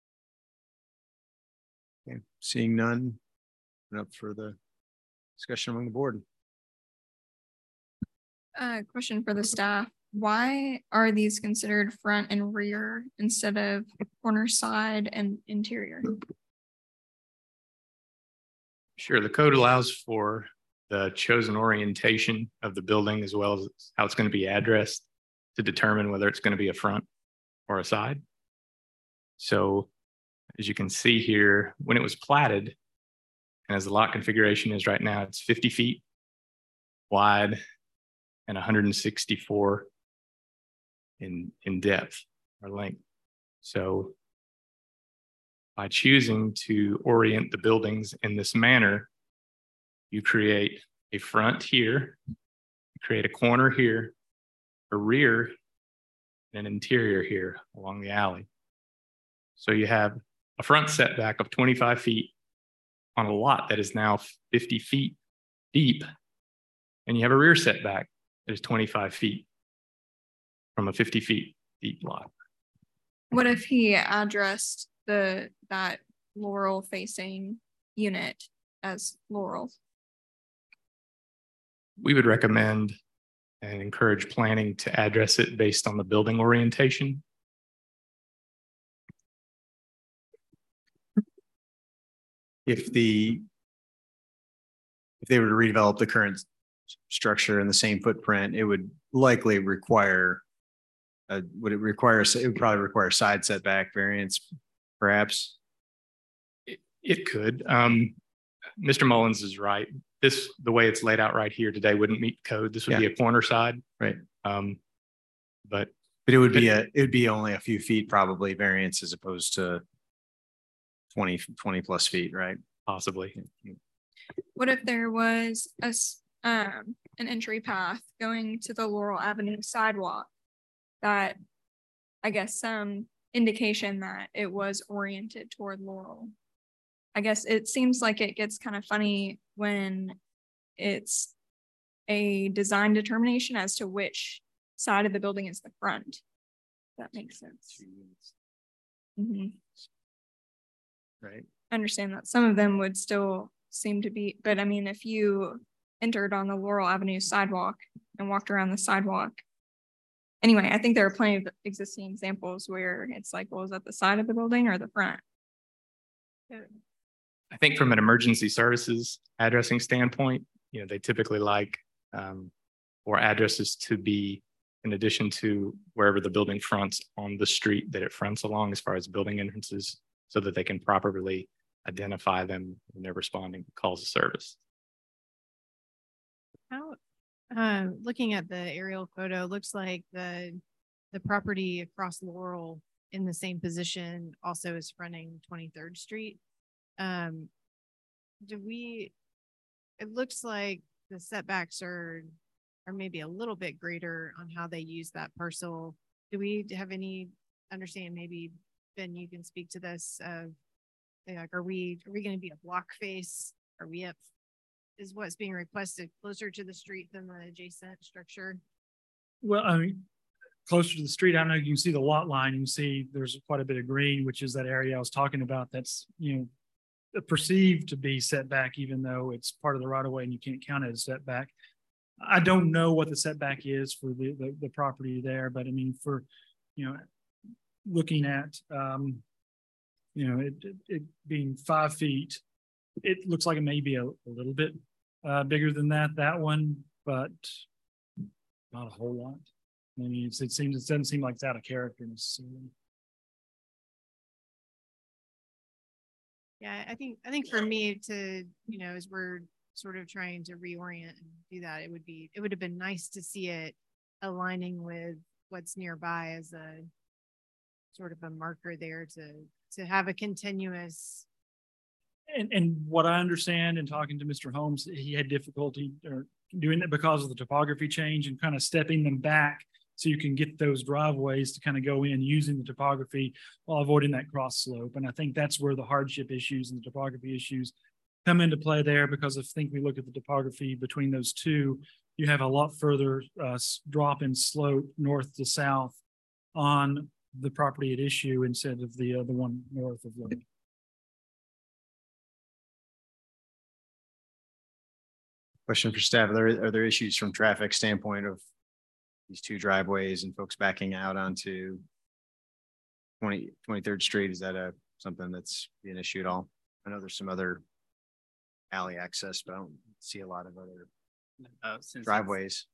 Okay, seeing none, open up for the discussion among the board. Question for the staff. Why are these considered front and rear instead of corner, side, and interior? Sure, the code allows for the chosen orientation of the building as well as how it's going to be addressed to determine whether it's going to be a front or a side. So as you can see here, when it was platted, and as the lot configuration is right now, it's 50 feet wide and 164 in depth or length. So by choosing to orient the buildings in this manner, you create a front here, you create a corner here, a rear, and an interior here along the alley. So you have a front setback of 25 feet on a lot that is now 50 feet deep, and you have a rear setback that is 25 feet from a 50 feet deep lot. What if he addressed that Laurel facing unit as Laurel? We would recommend and encourage planning to address it based on the building orientation. If they were to redevelop the current structure in the same footprint, it would likely require, it would probably require side setback variance, perhaps. It could. Mr. Mullins is right. The way it's laid out right here today wouldn't meet code. This would be a corner side. Right. But it would be only a few feet probably variance as opposed to 20 plus feet, right? Possibly. What if there was an entry path going to the Laurel Avenue sidewalk that, I guess, some indication that it was oriented toward Laurel? I guess it seems like it gets kind of funny when it's a design determination as to which side of the building is the front. That makes sense. Mm-hmm. Right. I understand that some of them would still seem to be, but I mean, if you entered on the Laurel Avenue sidewalk and walked around the sidewalk, anyway, I think there are plenty of existing examples where it's like, well, is that the side of the building or the front? I think from an emergency services addressing standpoint, they typically like for addresses to be in addition to wherever the building fronts on the street that it fronts along as far as building entrances, so that they can properly identify them when they're responding to calls of service. Looking at the aerial photo, looks like the property across Laurel in the same position also is fronting 23rd Street. It looks like the setbacks are maybe a little bit greater on how they use that parcel. Do we have any understanding? Maybe Ben, you can speak to this. Like, are we going to be a block face? Are we up? Is what's being requested closer to the street than the adjacent structure? Well, I mean, closer to the street, I know you can see the lot line. You can see there's quite a bit of green, which is that area I was talking about. That's, perceived to be setback, even though it's part of the right of way and you can't count it as setback. I don't know what the setback is for the property there, but I mean, for, looking at, it being 5 feet, it looks like it may be a little bit bigger than that one, but not a whole lot. I mean, it doesn't seem like it's out of character necessarily. Yeah, I think for me to, as we're sort of trying to reorient and do that, it would have been nice to see it aligning with what's nearby as a sort of a marker there to have a continuous. And what I understand in talking to Mr. Holmes, he had difficulty doing it because of the topography change and kind of stepping them back so you can get those driveways to kind of go in using the topography while avoiding that cross slope. And I think that's where the hardship issues and the topography issues come into play there, because I think we look at the topography between those two, you have a lot further drop in slope north to south on the property at issue instead of the one north of Lake. Question for staff. Are there issues from traffic standpoint of these two driveways and folks backing out onto 23rd Street? Is that something that's an issue at all? I know there's some other alley access, but I don't see a lot of other driveways.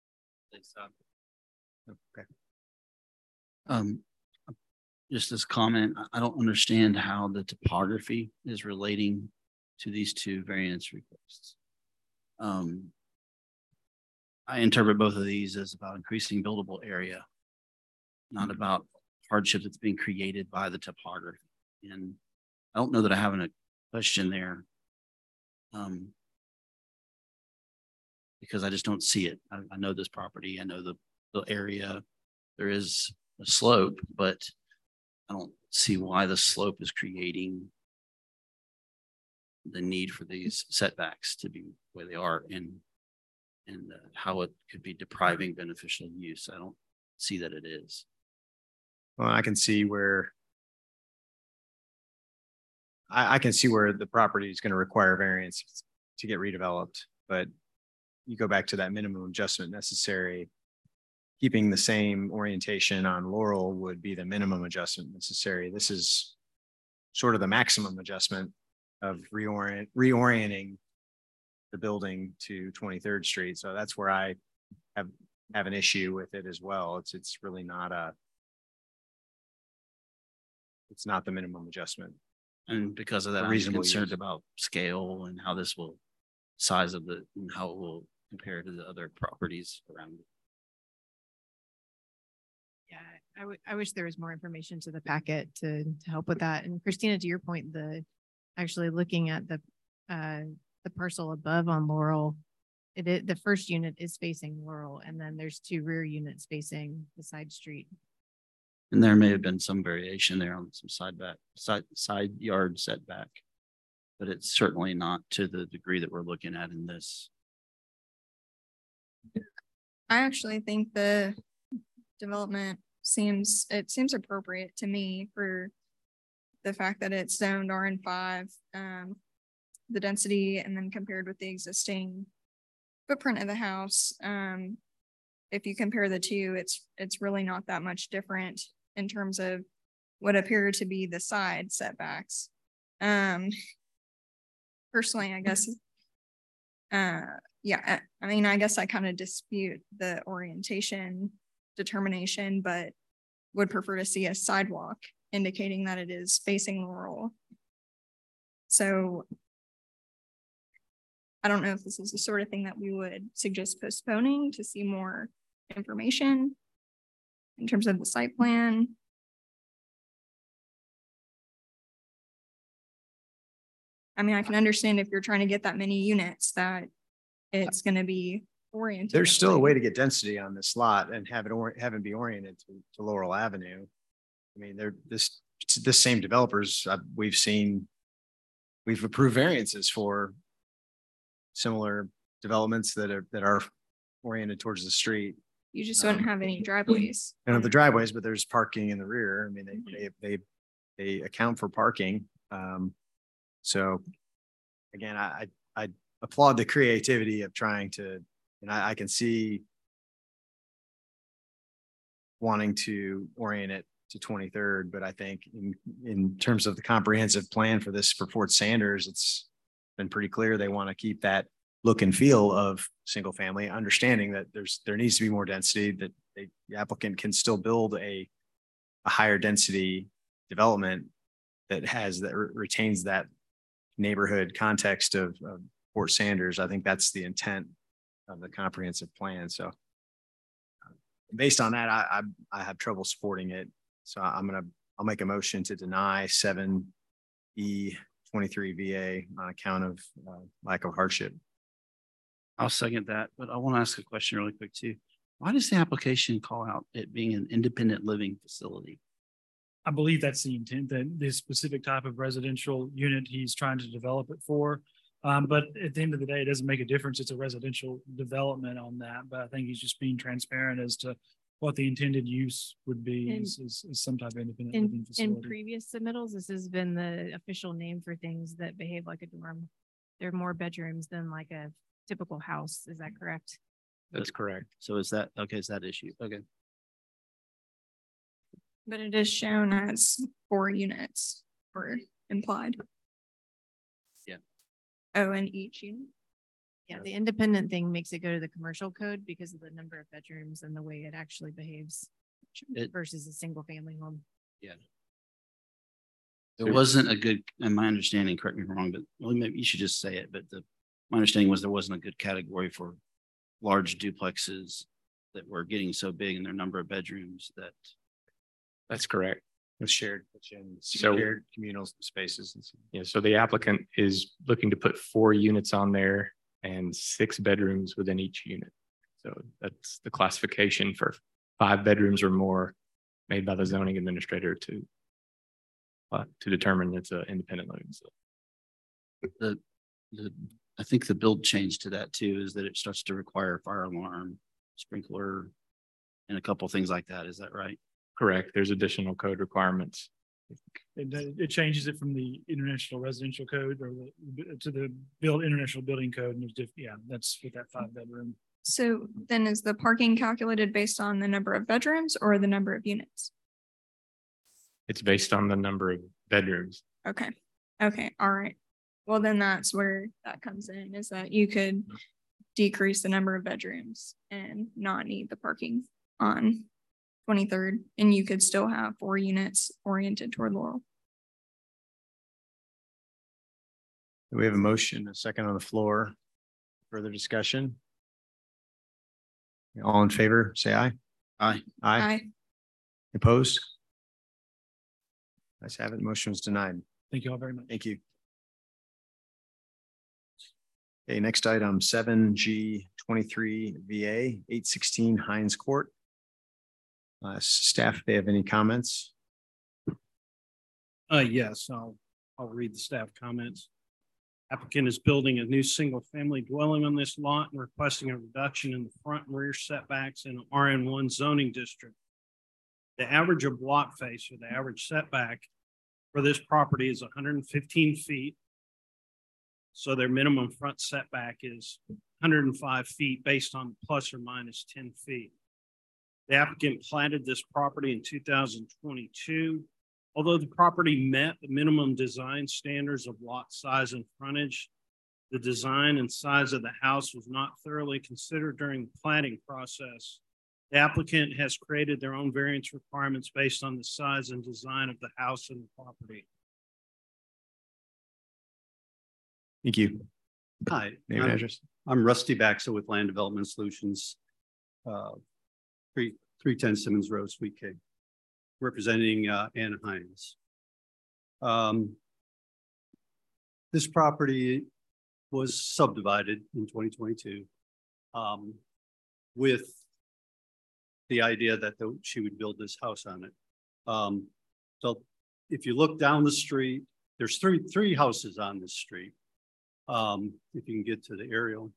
Okay. Just this comment, I don't understand how the topography is relating to these two variance requests. I interpret both of these as about increasing buildable area, not about hardship that's being created by the topography. And I don't know that I have a question there, because I just don't see it. I know this property, I know the area. There is a slope, but I don't see why the slope is creating the need for these setbacks to be the way they are, and how it could be depriving beneficial use. I don't see that it is. Well, I can see where I can see where the property is going to require variance to get redeveloped, but you go back to that minimum adjustment necessary. Keeping the same orientation on Laurel would be the minimum adjustment necessary. This is sort of the maximum adjustment of reorienting the building to 23rd Street. So that's where I have an issue with it as well. It's really not it's not the minimum adjustment. And because of that, I'm Reasonable concerned use. about scale and how this will size of the and how it will compare to the other properties around it. Yeah, I wish there was more information to the packet to help with that. And Christina, to your point, actually looking at the parcel above on Laurel, the first unit is facing Laurel, and then there's 2 rear units facing the side street. And there may have been some variation there on some side yard setback, but it's certainly not to the degree that we're looking at in this. I actually think the development seems appropriate to me for the fact that it's zoned RN5, the density, and then compared with the existing footprint of the house. If you compare the two, it's really not that much different in terms of what appear to be the side setbacks. Personally, I guess, yeah, I mean, I guess I kind of dispute the orientation determination, but would prefer to see a sidewalk indicating that it is facing Laurel. So I don't know if this is the sort of thing that we would suggest postponing to see more information in terms of the site plan. I mean, I can understand if you're trying to get that many units that it's going to be oriented. There's still a way to get density on this lot and have it be oriented to Laurel Avenue. I mean, this same developers, we've approved variances for similar developments that are oriented towards the street. You just wouldn't have any driveways. And the driveways, but there's parking in the rear. I mean, they account for parking. So again, I applaud the creativity of trying to, and I can see wanting to orient it to 23rd, but I think in terms of the comprehensive plan for Fort Sanders, it's been pretty clear they want to keep that look and feel of single family, understanding that there needs to be more density, that the applicant can still build a higher density development that retains that neighborhood context of Fort Sanders. I think that's the intent of the comprehensive plan. So based on that, I have trouble supporting it. So I'll make a motion to deny 7E 23 VA on account of lack of hardship. I'll second that, but I want to ask a question really quick too. Why does the application call out it being an independent living facility? I believe that's the intent, that this specific type of residential unit he's trying to develop it for. But at the end of the day, it doesn't make a difference. It's a residential development on that. But I think he's just being transparent as to what the intended use would be is some type of independent living facility. In previous submittals, this has been the official name for things that behave like a dorm. There are more bedrooms than like a typical house. Is that correct? That's correct. So is that issue? Okay. But it is shown as 4 units or implied. Yeah. Oh, and each unit? Yeah, the independent thing makes it go to the commercial code because of the number of bedrooms and the way it actually behaves versus a single family home. Yeah. There wasn't a good, and my understanding, correct me if I'm wrong, but well, maybe you should just say it, but my understanding was there wasn't a good category for large duplexes that were getting so big in their number of bedrooms that. That's correct. With shared communal spaces. Yeah, so the applicant is looking to put 4 units on there and 6 bedrooms within each unit. So that's the classification for 5 bedrooms or more made by the zoning administrator to determine it's an independent living facility. I think the build change to that too is that it starts to require fire alarm, sprinkler, and a couple things like that. Is that right? Correct. There's additional code requirements It changes it from the international residential code or to the international building code. And yeah, that's with that 5-bedroom. So then is the parking calculated based on the number of bedrooms or the number of units? It's based on the number of bedrooms. Okay. Okay. All right. Well, then that's where that comes in, is that you could decrease the number of bedrooms and not need the parking on 23rd, and you could still have 4 units oriented toward Laurel. We have a motion, a second on the floor. Further discussion? All in favor, say aye. Aye. Aye. Opposed? Let's have it. Motion was denied. Thank you all very much. Thank you. Okay, next item, 7G 23 VA 816 Hines Court. Staff, if they have any comments? Yes, I'll read the staff comments. Applicant is building a new single-family dwelling on this lot and requesting a reduction in the front and rear setbacks in RN1 zoning district. The average of block face or the average setback for this property is 115 feet. So their minimum front setback is 105 feet based on plus or minus 10 feet. The applicant platted this property in 2022. Although the property met the minimum design standards of lot size and frontage, the design and size of the house was not thoroughly considered during the platting process. The applicant has created their own variance requirements based on the size and design of the house and the property. Thank you. Hi, Name and address. I'm Rusty Baxa with Land Development Solutions, 310 Simmons Road, Sweet Cake, representing Ann Hines. This property was subdivided in 2022 with the idea that she would build this house on it. So if you look down the street, there's three houses on this street. If you can get to the aerial.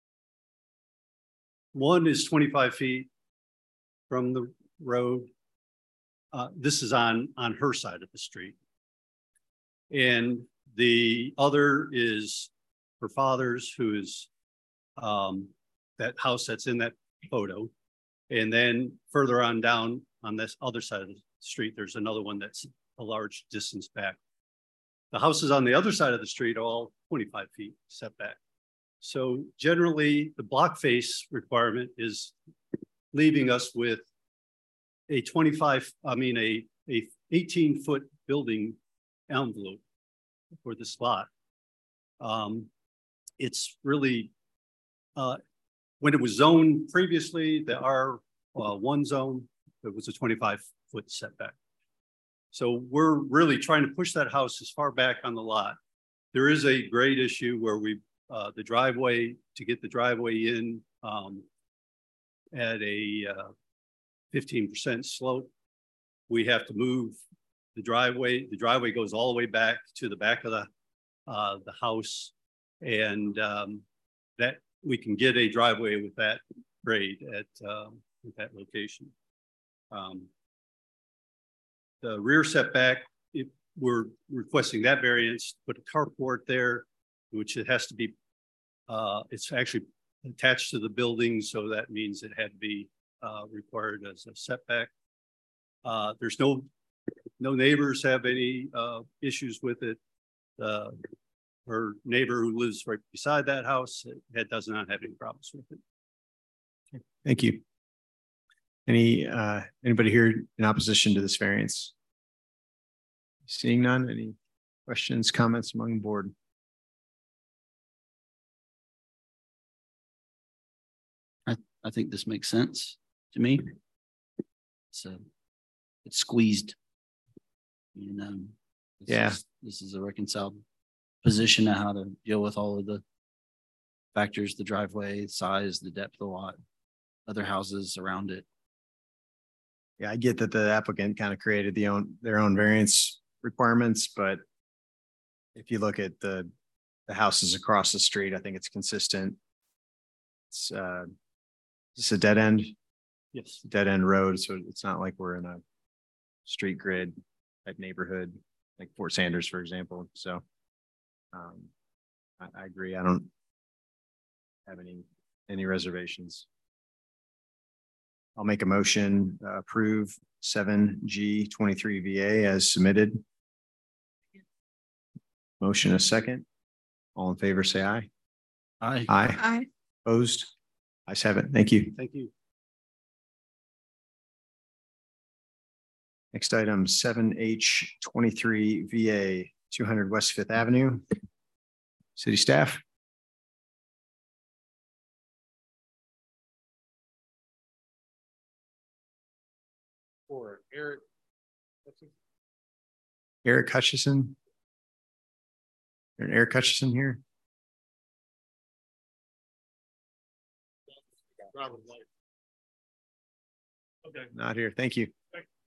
One is 25 feet from the road. This is on her side of the street. And the other is her father's, who is that house that's in that photo. And then further on down on this other side of the street, there's another one that's a large distance back. The houses on the other side of the street are all 25 feet setback. So generally the block face requirement is leaving us with a 18-foot building envelope for this lot. It's really, when it was zoned previously, the R1 zone, it was a 25-foot setback. So we're really trying to push that house as far back on the lot. There is a grade issue where the driveway, to get the driveway in at a 15% slope, we have to move the driveway. The driveway goes all the way back to the back of the house, and that we can get a driveway with that grade at that location. The rear setback, we're requesting that variance, put a carport there, which it has to be, it's actually attached to the building, so that means it had to be required as a setback. There's no neighbors have any issues with it. Her neighbor who lives right beside that house does not have any problems with it. Thank you. Anybody here in opposition to this variance? Seeing none, any questions, comments among the board? I think this makes sense to me. So it's squeezed. And this is a reconciled position of how to deal with all of the factors, the driveway, size, the depth of the lot, other houses around it. Yeah, I get that the applicant kind of created their own variance requirements, but if you look at the houses across the street, I think it's consistent. It's a dead end. Yes. Dead end road, so it's not like we're in a street grid. type neighborhood, like Fort Sanders, for example. So I agree. I don't have any reservations. I'll make a motion, approve 7G23 VA as submitted. Motion a second. All in favor, say aye. Aye. Aye. Aye. Opposed? Ayes have it. Thank you. Thank you. Next item, 7H23 VA, 200 West Fifth Avenue. City staff. For Eric. Eric Hutchison. There's an Eric Hutchison here. Okay. Not here. Thank you.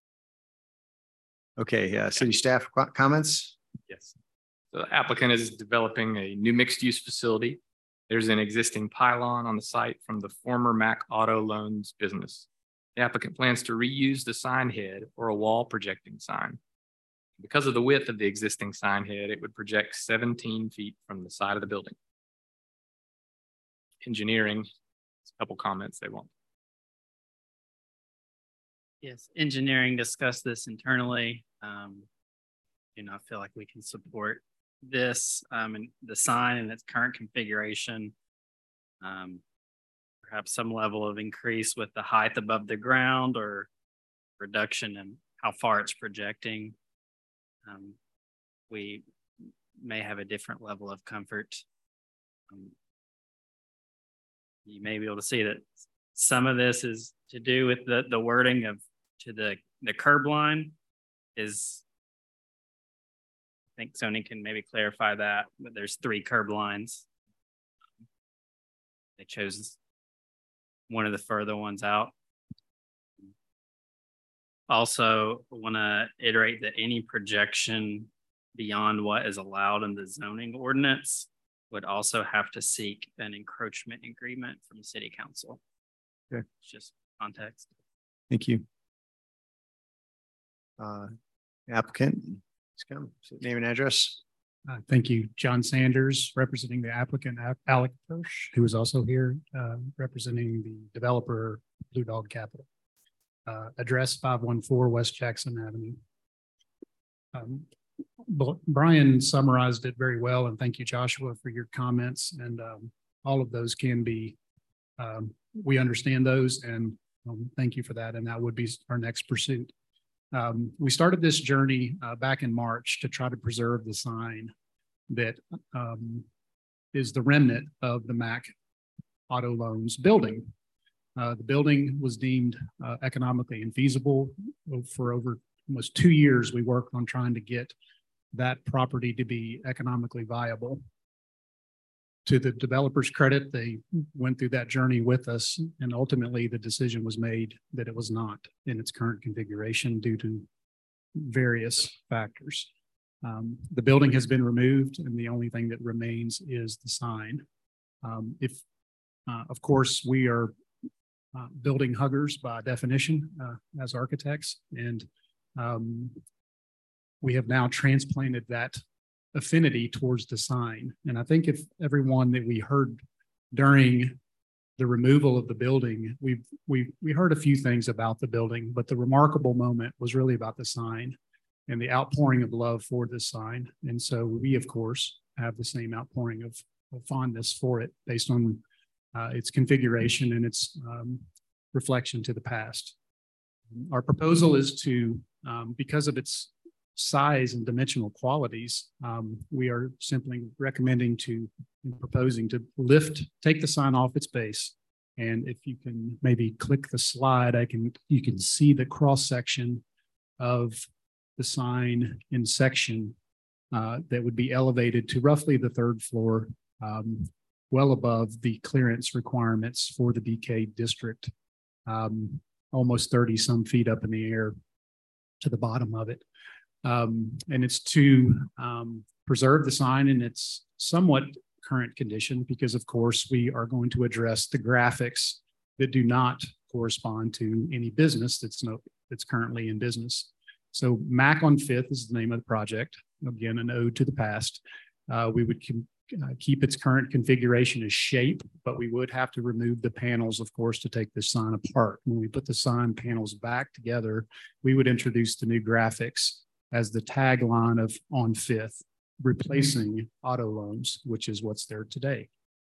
Okay, city staff comments? Yes. So the applicant is developing a new mixed-use facility. There's an existing pylon on the site from the former Mac Auto Loans business. The applicant plans to reuse the sign head or a wall projecting sign. Because of the width of the existing sign head, it would project 17 feet from the side of the building. Engineering, a couple comments they want. Yes, engineering discussed this internally. I feel like we can support this and the sign in its current configuration. Perhaps some level of increase with the height above the ground or reduction in how far it's projecting. We may have a different level of comfort. You may be able to see that some of this is to do with the wording of to the curb line is, I think Sony can maybe clarify that, but there's 3 curb lines. They chose one of the further ones out. Also want to iterate that any projection beyond what is allowed in the zoning ordinance would also have to seek an encroachment agreement from the city council. Okay. It's just context. Thank you. Applicant, let's come. Name and address. Thank you. John Sanders, representing the applicant, Alec Hirsch, who is also here, representing the developer, Blue Dog Capital. Address 514 West Jackson Avenue. Brian summarized it very well, and thank you, Joshua, for your comments. And all of those can be, we understand those, and thank you for that. And that would be our next pursuit. We started this journey back in March to try to preserve the sign that is the remnant of the Mac Auto Loans building. The building was deemed economically infeasible. For over almost 2 years, we worked on trying to get that property to be economically viable. To the developer's credit, they went through that journey with us, and ultimately the decision was made that it was not in its current configuration due to various factors. The building has been removed, and the only thing that remains is the sign. Of course, we are building huggers by definition as architects, and we have now transplanted that affinity towards the sign. And I think if everyone that we heard during the removal of the building, we heard a few things about the building, but the remarkable moment was really about the sign and the outpouring of love for this sign. And so we, of course, have the same outpouring of fondness for it based on its configuration and its reflection to the past. Our proposal is to, because of its size and dimensional qualities, we are simply recommending proposing to take the sign off its base. And if you can maybe click the slide, you can see the cross section of the sign in section that would be elevated to roughly the 3rd floor, well above the clearance requirements for the DK district, almost 30 some feet up in the air to the bottom of it. And it's to preserve the sign in its somewhat current condition, because of course we are going to address the graphics that do not correspond to any business that's currently in business. So Mac on Fifth is the name of the project. Again, an ode to the past. We would keep its current configuration as shape, but we would have to remove the panels, of course, to take the sign apart. When we put the sign panels back together, we would introduce the new graphics as the tagline of On Fifth, replacing auto loans, which is what's there today.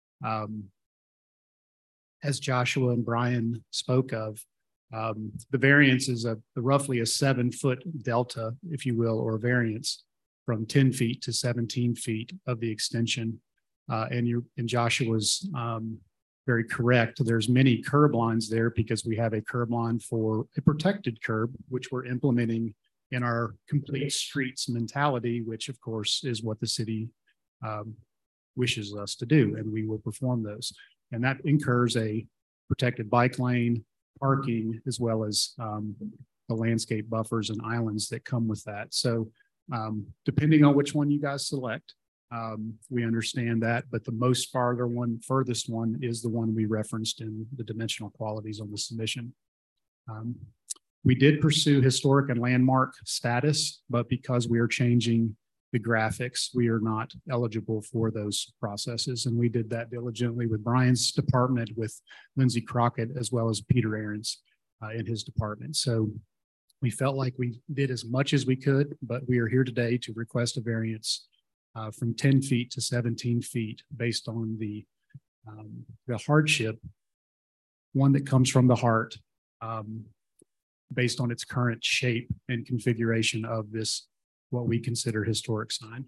As Joshua and Brian spoke of, the variance is roughly a 7-foot delta, if you will, or variance from 10 feet to 17 feet of the extension. And Joshua's very correct. There's many curb lines there because we have a curb line for a protected curb, which we're implementing in our complete streets mentality, which of course is what the city wishes us to do, and we will perform those. And that incurs a protected bike lane, parking, as well as the landscape buffers and islands that come with that. So depending on which one you guys select, we understand that, but the furthest one is the one we referenced in the dimensional qualities on the submission. We did pursue historic and landmark status, but because we are changing the graphics, we are not eligible for those processes. And we did that diligently with Brian's department, with Lindsay Crockett, as well as Peter Ahrens in his department. So we felt like we did as much as we could, but we are here today to request a variance from 10 feet to 17 feet based on the hardship, one that comes from the heart, based on its current shape and configuration of this, what we consider historic sign.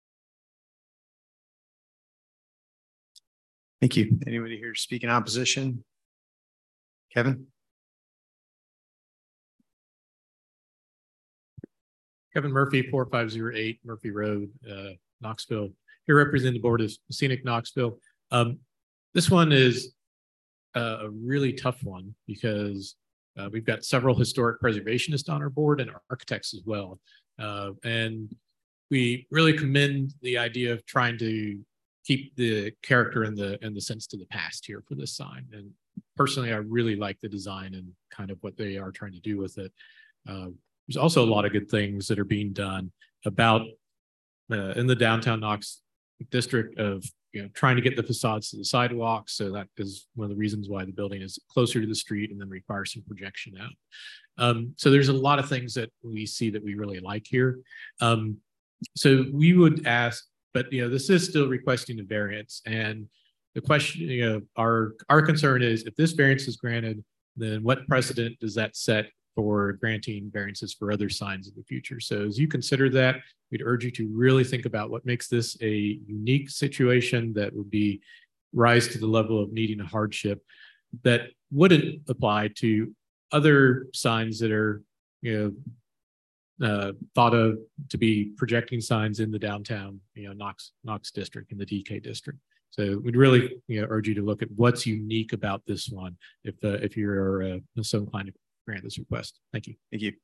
Thank you. Anybody here to speak in opposition? Kevin? Kevin Murphy, 4508 Murphy Road, Knoxville. Here representing the Board of Scenic Knoxville. This one is a really tough one because we've got several historic preservationists on our board and architects as well. And we really commend the idea of trying to keep the character and the sense to the past here for this sign. And personally, I really like the design and kind of what they are trying to do with it. There's also a lot of good things that are being done about in the downtown Knox district of trying to get the facades to the sidewalks. So that is one of the reasons why the building is closer to the street and then requires some projection out. So there's a lot of things that we see that we really like here. So we would ask, but this is still requesting a variance. And the question, our concern is if this variance is granted, then what precedent does that set for granting variances for other signs in the future? So as you consider that, we'd urge you to really think about what makes this a unique situation that would rise to the level of needing a hardship that wouldn't apply to other signs that are thought of to be projecting signs in the downtown Knox district, in the DK district. So we'd really urge you to look at what's unique about this one if you're so inclined to grant this request. Thank you. Thank you.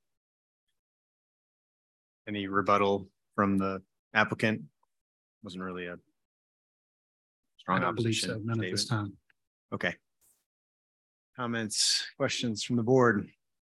Any rebuttal from the applicant? Wasn't really a strong opposition. So. None at this time. Okay. Comments, questions from the board?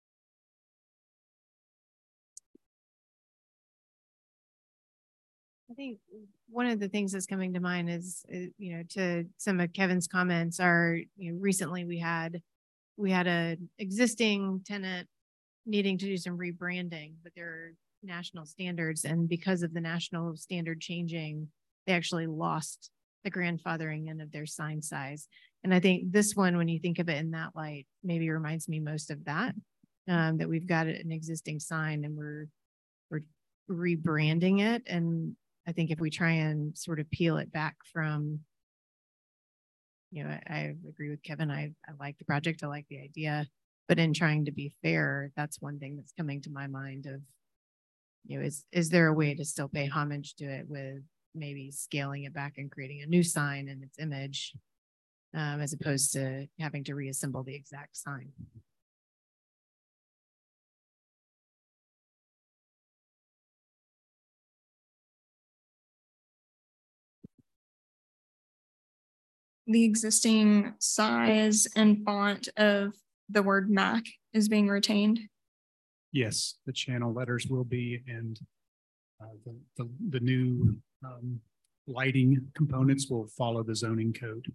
I think one of the things that's coming to mind is, to some of Kevin's comments are, recently we had a existing tenant needing to do some rebranding, but there are national standards. And because of the national standard changing, they actually lost the grandfathering in of their sign size. And I think this one, when you think of it in that light, maybe reminds me most of that, that we've got an existing sign and we're rebranding it. And I think if we try and sort of peel it back from, I agree with Kevin. I like the project. I like the idea, but in trying to be fair, that's one thing that's coming to my mind of, is there a way to still pay homage to it with maybe scaling it back and creating a new sign and its image, as opposed to having to reassemble the exact sign? The existing size and font of the word Mac is being retained. yes, the channel letters will be, and the new lighting components will follow the zoning code.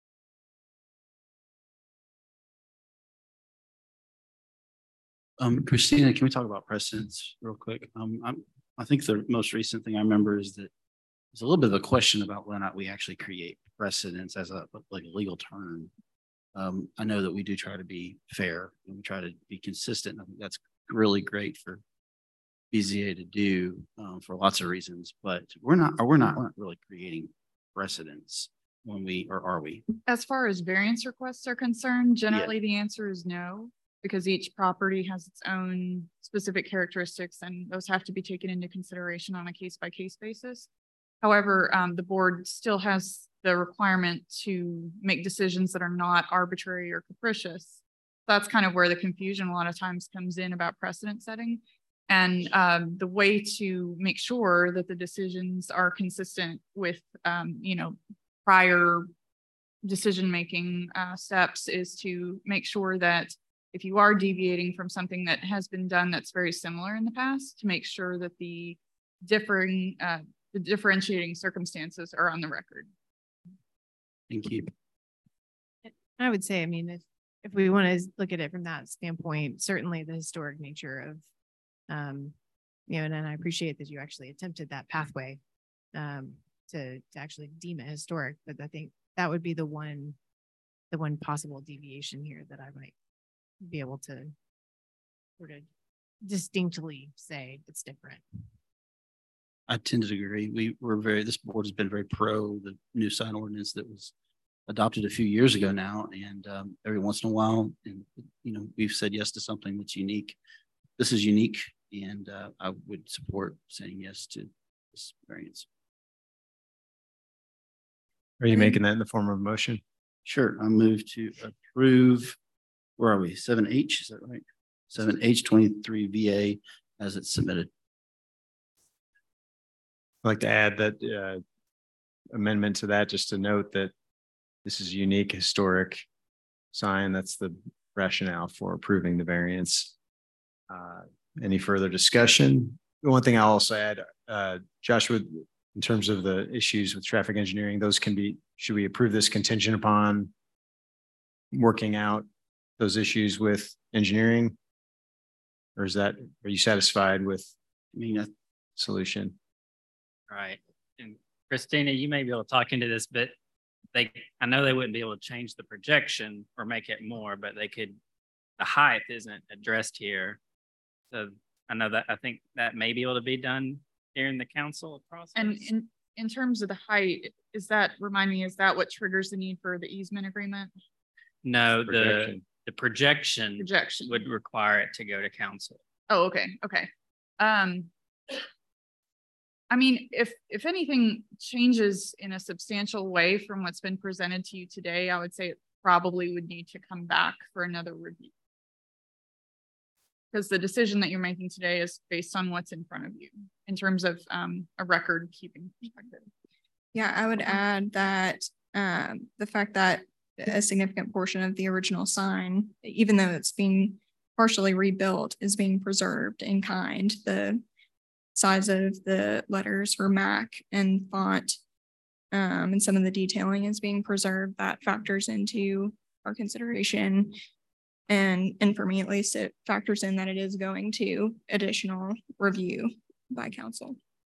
Christina, can we talk about precedents real quick? I think the most recent thing I remember is that there's a little bit of a question about whether or not we actually create precedents as a legal term. I know that we do try to be fair and we try to be consistent. I think that's really great for BZA to do for lots of reasons, but we're not really creating precedents when we, or are we? As far as variance requests are concerned, generally the answer is no, because each property has its own specific characteristics and those have to be taken into consideration on a case-by-case basis. However, the board still has the requirement to make decisions that are not arbitrary or capricious. That's kind of where the confusion a lot of times comes in about precedent setting. And the way to make sure that the decisions are consistent with, prior decision-making steps is to make sure that if you are deviating from something that has been done that's very similar in the past, to make sure that the differentiating circumstances are on the record. Thank you. I would say, I mean, if we want to look at it from that standpoint, certainly the historic nature of, and I appreciate that you actually attempted that pathway to actually deem it historic, but I think that would be the one possible deviation here that I might be able to sort of distinctly say it's different. I tend to agree. This board has been very pro the new sign ordinance that was adopted a few years ago now. And every once in a while, and we've said yes to something that's unique. This is unique, and I would support saying yes to this variance. Are you making that in the form of a motion? Sure. I move to approve. Where are we? 7H, is that right? 7H 23 VA as it's submitted. I'd like to add that amendment to that, just to note that this is a unique historic sign. That's the rationale for approving the variance. Any further discussion? The one thing I'll also add, Joshua, in terms of the issues with traffic engineering, those can be, should we approve this contingent upon working out those issues with engineering? Or are you satisfied with solution? Right. And Christina, you may be able to talk into this, but I know they wouldn't be able to change the projection or make it more, but the height isn't addressed here. So I think that may be able to be done during the council process. And in terms of the height, remind me, is that what triggers the need for the easement agreement? No, the projection would require it to go to council. Oh, okay. Okay. I mean, if anything changes in a substantial way from what's been presented to you today, I would say it probably would need to come back for another review. Because the decision that you're making today is based on what's in front of you in terms of a record keeping perspective. Yeah, I would add that the fact that a significant portion of the original sign, even though it's being partially rebuilt, is being preserved in kind. The size of the letters for MAC and font and some of the detailing is being preserved. That factors into our consideration. And for me, at least, it factors in that it is going to additional review by council.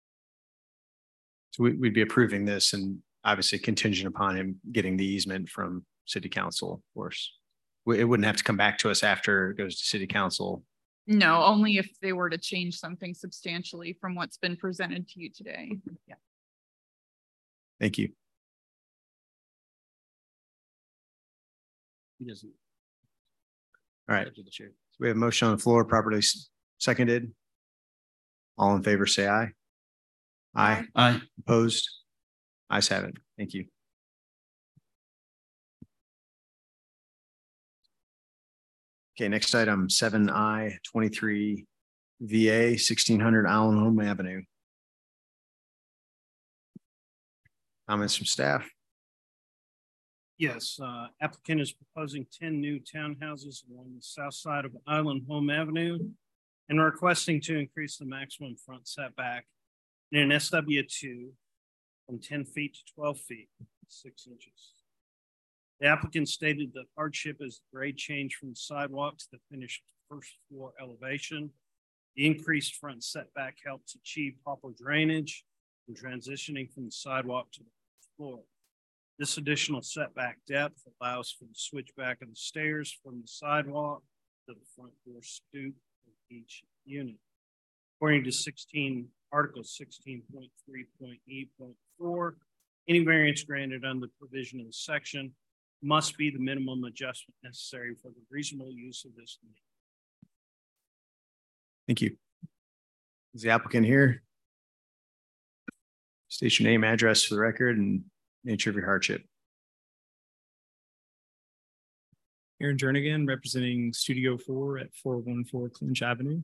So we'd be approving this and obviously contingent upon him getting the easement from city council, of course. It wouldn't have to come back to us after it goes to city council. No, only if they were to change something substantially from what's been presented to you today. Yeah. Thank you. He doesn't. All right. So we have a motion on the floor, properly seconded. All in favor, say aye. Aye. Aye. Opposed? Ayes have it. Thank you. Okay, next item, 7I 23 VA 1600 Allen Home Avenue. Comments from staff? Yes, applicant is proposing 10 new townhouses along the south side of Island Home Avenue. and requesting to increase the maximum front setback in an SW2 from 10 feet to 12 feet, 6 inches. The applicant stated that hardship is the grade change from the sidewalk to the finished first floor elevation. The increased front setback helps achieve proper drainage and transitioning from the sidewalk to the floor. This additional setback depth allows for the switchback of the stairs from the sidewalk to the front door stoop of each unit. According to Article 16.3.E.4, any variance granted under the provision of the section must be the minimum adjustment necessary for the reasonable use of this land. Thank you. Is the applicant here? State your name, address for the record, and nature of your hardship. Aaron Jernigan, representing Studio 4 at 414 Clinch Avenue.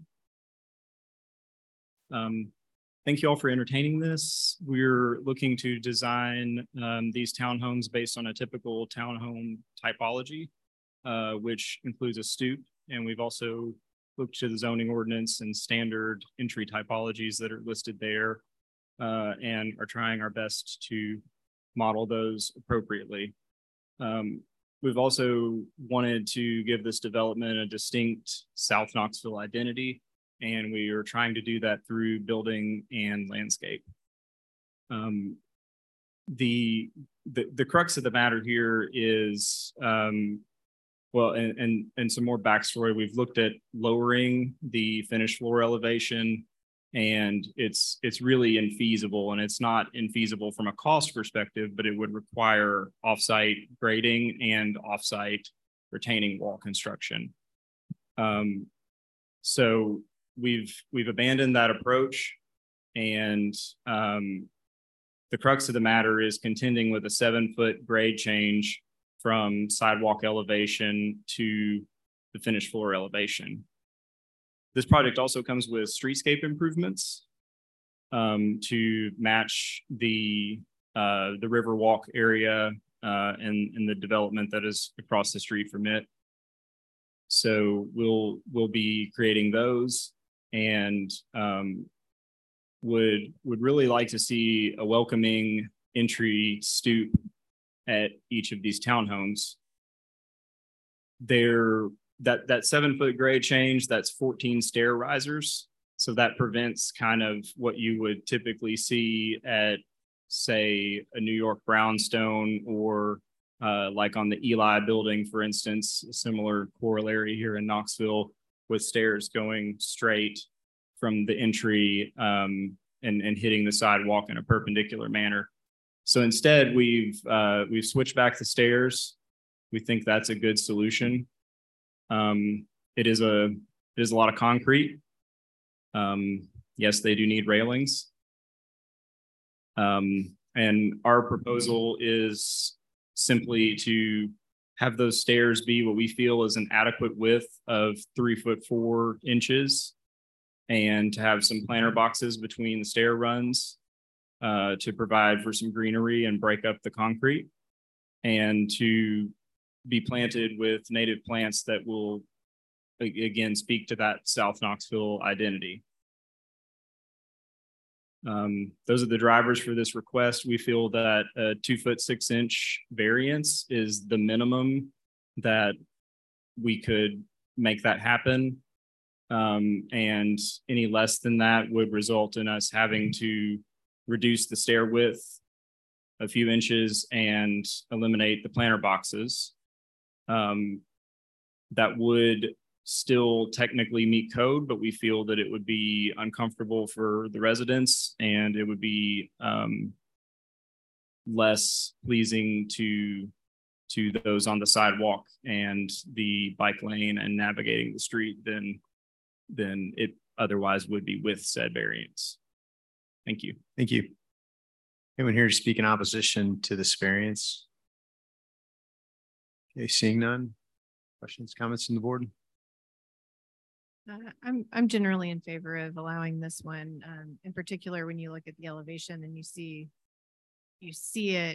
Thank you all for entertaining this. We're looking to design these townhomes based on a typical townhome typology, which includes a stoop. And we've also looked to the zoning ordinance and standard entry typologies that are listed there, and are trying our best to model those appropriately. We've also wanted to give this development a distinct South Knoxville identity, and we are trying to do that through building and landscape. The crux of the matter here is, well, and some more backstory. We've looked at lowering the finished floor elevation, and it's really infeasible, and it's not infeasible from a cost perspective, but it would require offsite grading and offsite retaining wall construction. So we've abandoned that approach, and the crux of the matter is contending with a 7-foot grade change from sidewalk elevation to the finished floor elevation. This project also comes with streetscape improvements to match the Riverwalk area and the development that is across the street from it. So we'll be creating those, and would really like to see a welcoming entry stoop at each of these townhomes. That 7-foot grade change, that's 14 stair risers. So that prevents kind of what you would typically see at, say, a New York brownstone, or like on the Eli building, for instance, a similar corollary here in Knoxville, with stairs going straight from the entry and hitting the sidewalk in a perpendicular manner. So instead, we've switched back the stairs. We think that's a good solution. It is a lot of concrete. Yes, they do need railings. And our proposal is simply to have those stairs be what we feel is an adequate width of 3'4" and to have some planter boxes between the stair runs to provide for some greenery and break up the concrete, and to be planted with native plants that will, again, speak to that South Knoxville identity. Those are the drivers for this request. We feel that a 2-foot 6-inch variance is the minimum that we could make that happen. And any less than that would result in us having to reduce the stair width a few inches and eliminate the planter boxes. That would still technically meet code, but we feel that it would be uncomfortable for the residents, and it would be less pleasing to those on the sidewalk and the bike lane and navigating the street than it otherwise would be with said variance. Thank you. Thank you. Anyone here to speak in opposition to this variance? Okay, seeing none. Questions, comments from the board? I'm generally in favor of allowing this one, in particular when you look at the elevation and you see it,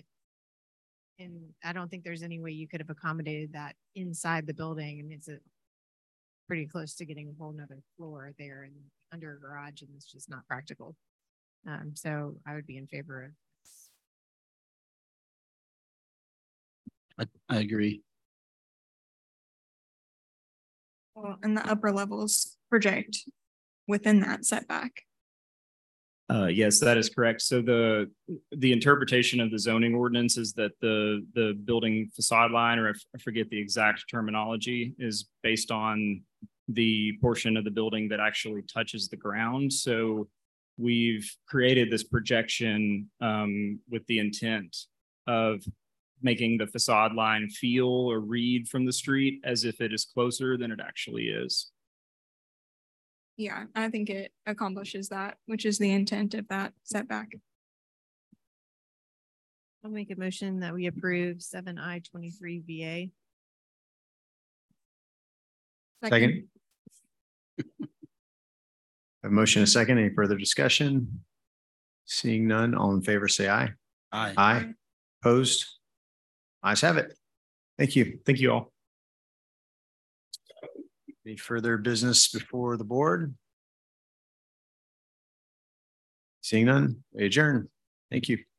and I don't think there's any way you could have accommodated that inside the building. I mean, pretty close to getting a whole nother floor there and under a garage, and it's just not practical. So I would be in favor of. I agree. Well, and the upper levels project within that setback. Yes, that is correct. So the interpretation of the zoning ordinance is that the building facade line, or I forget the exact terminology, is based on the portion of the building that actually touches the ground. So we've created this projection with the intent of making the facade line feel or read from the street as if it is closer than it actually is. Yeah, I think it accomplishes that, which is the intent of that setback. I'll make a motion that we approve 7I23 VA. Second. A motion, a second. Any further discussion? Seeing none, all in favor, say aye. Aye. Aye. Opposed? Ayes have it. Thank you. Thank you all. Any further business before the board? Seeing none, we adjourn. Thank you.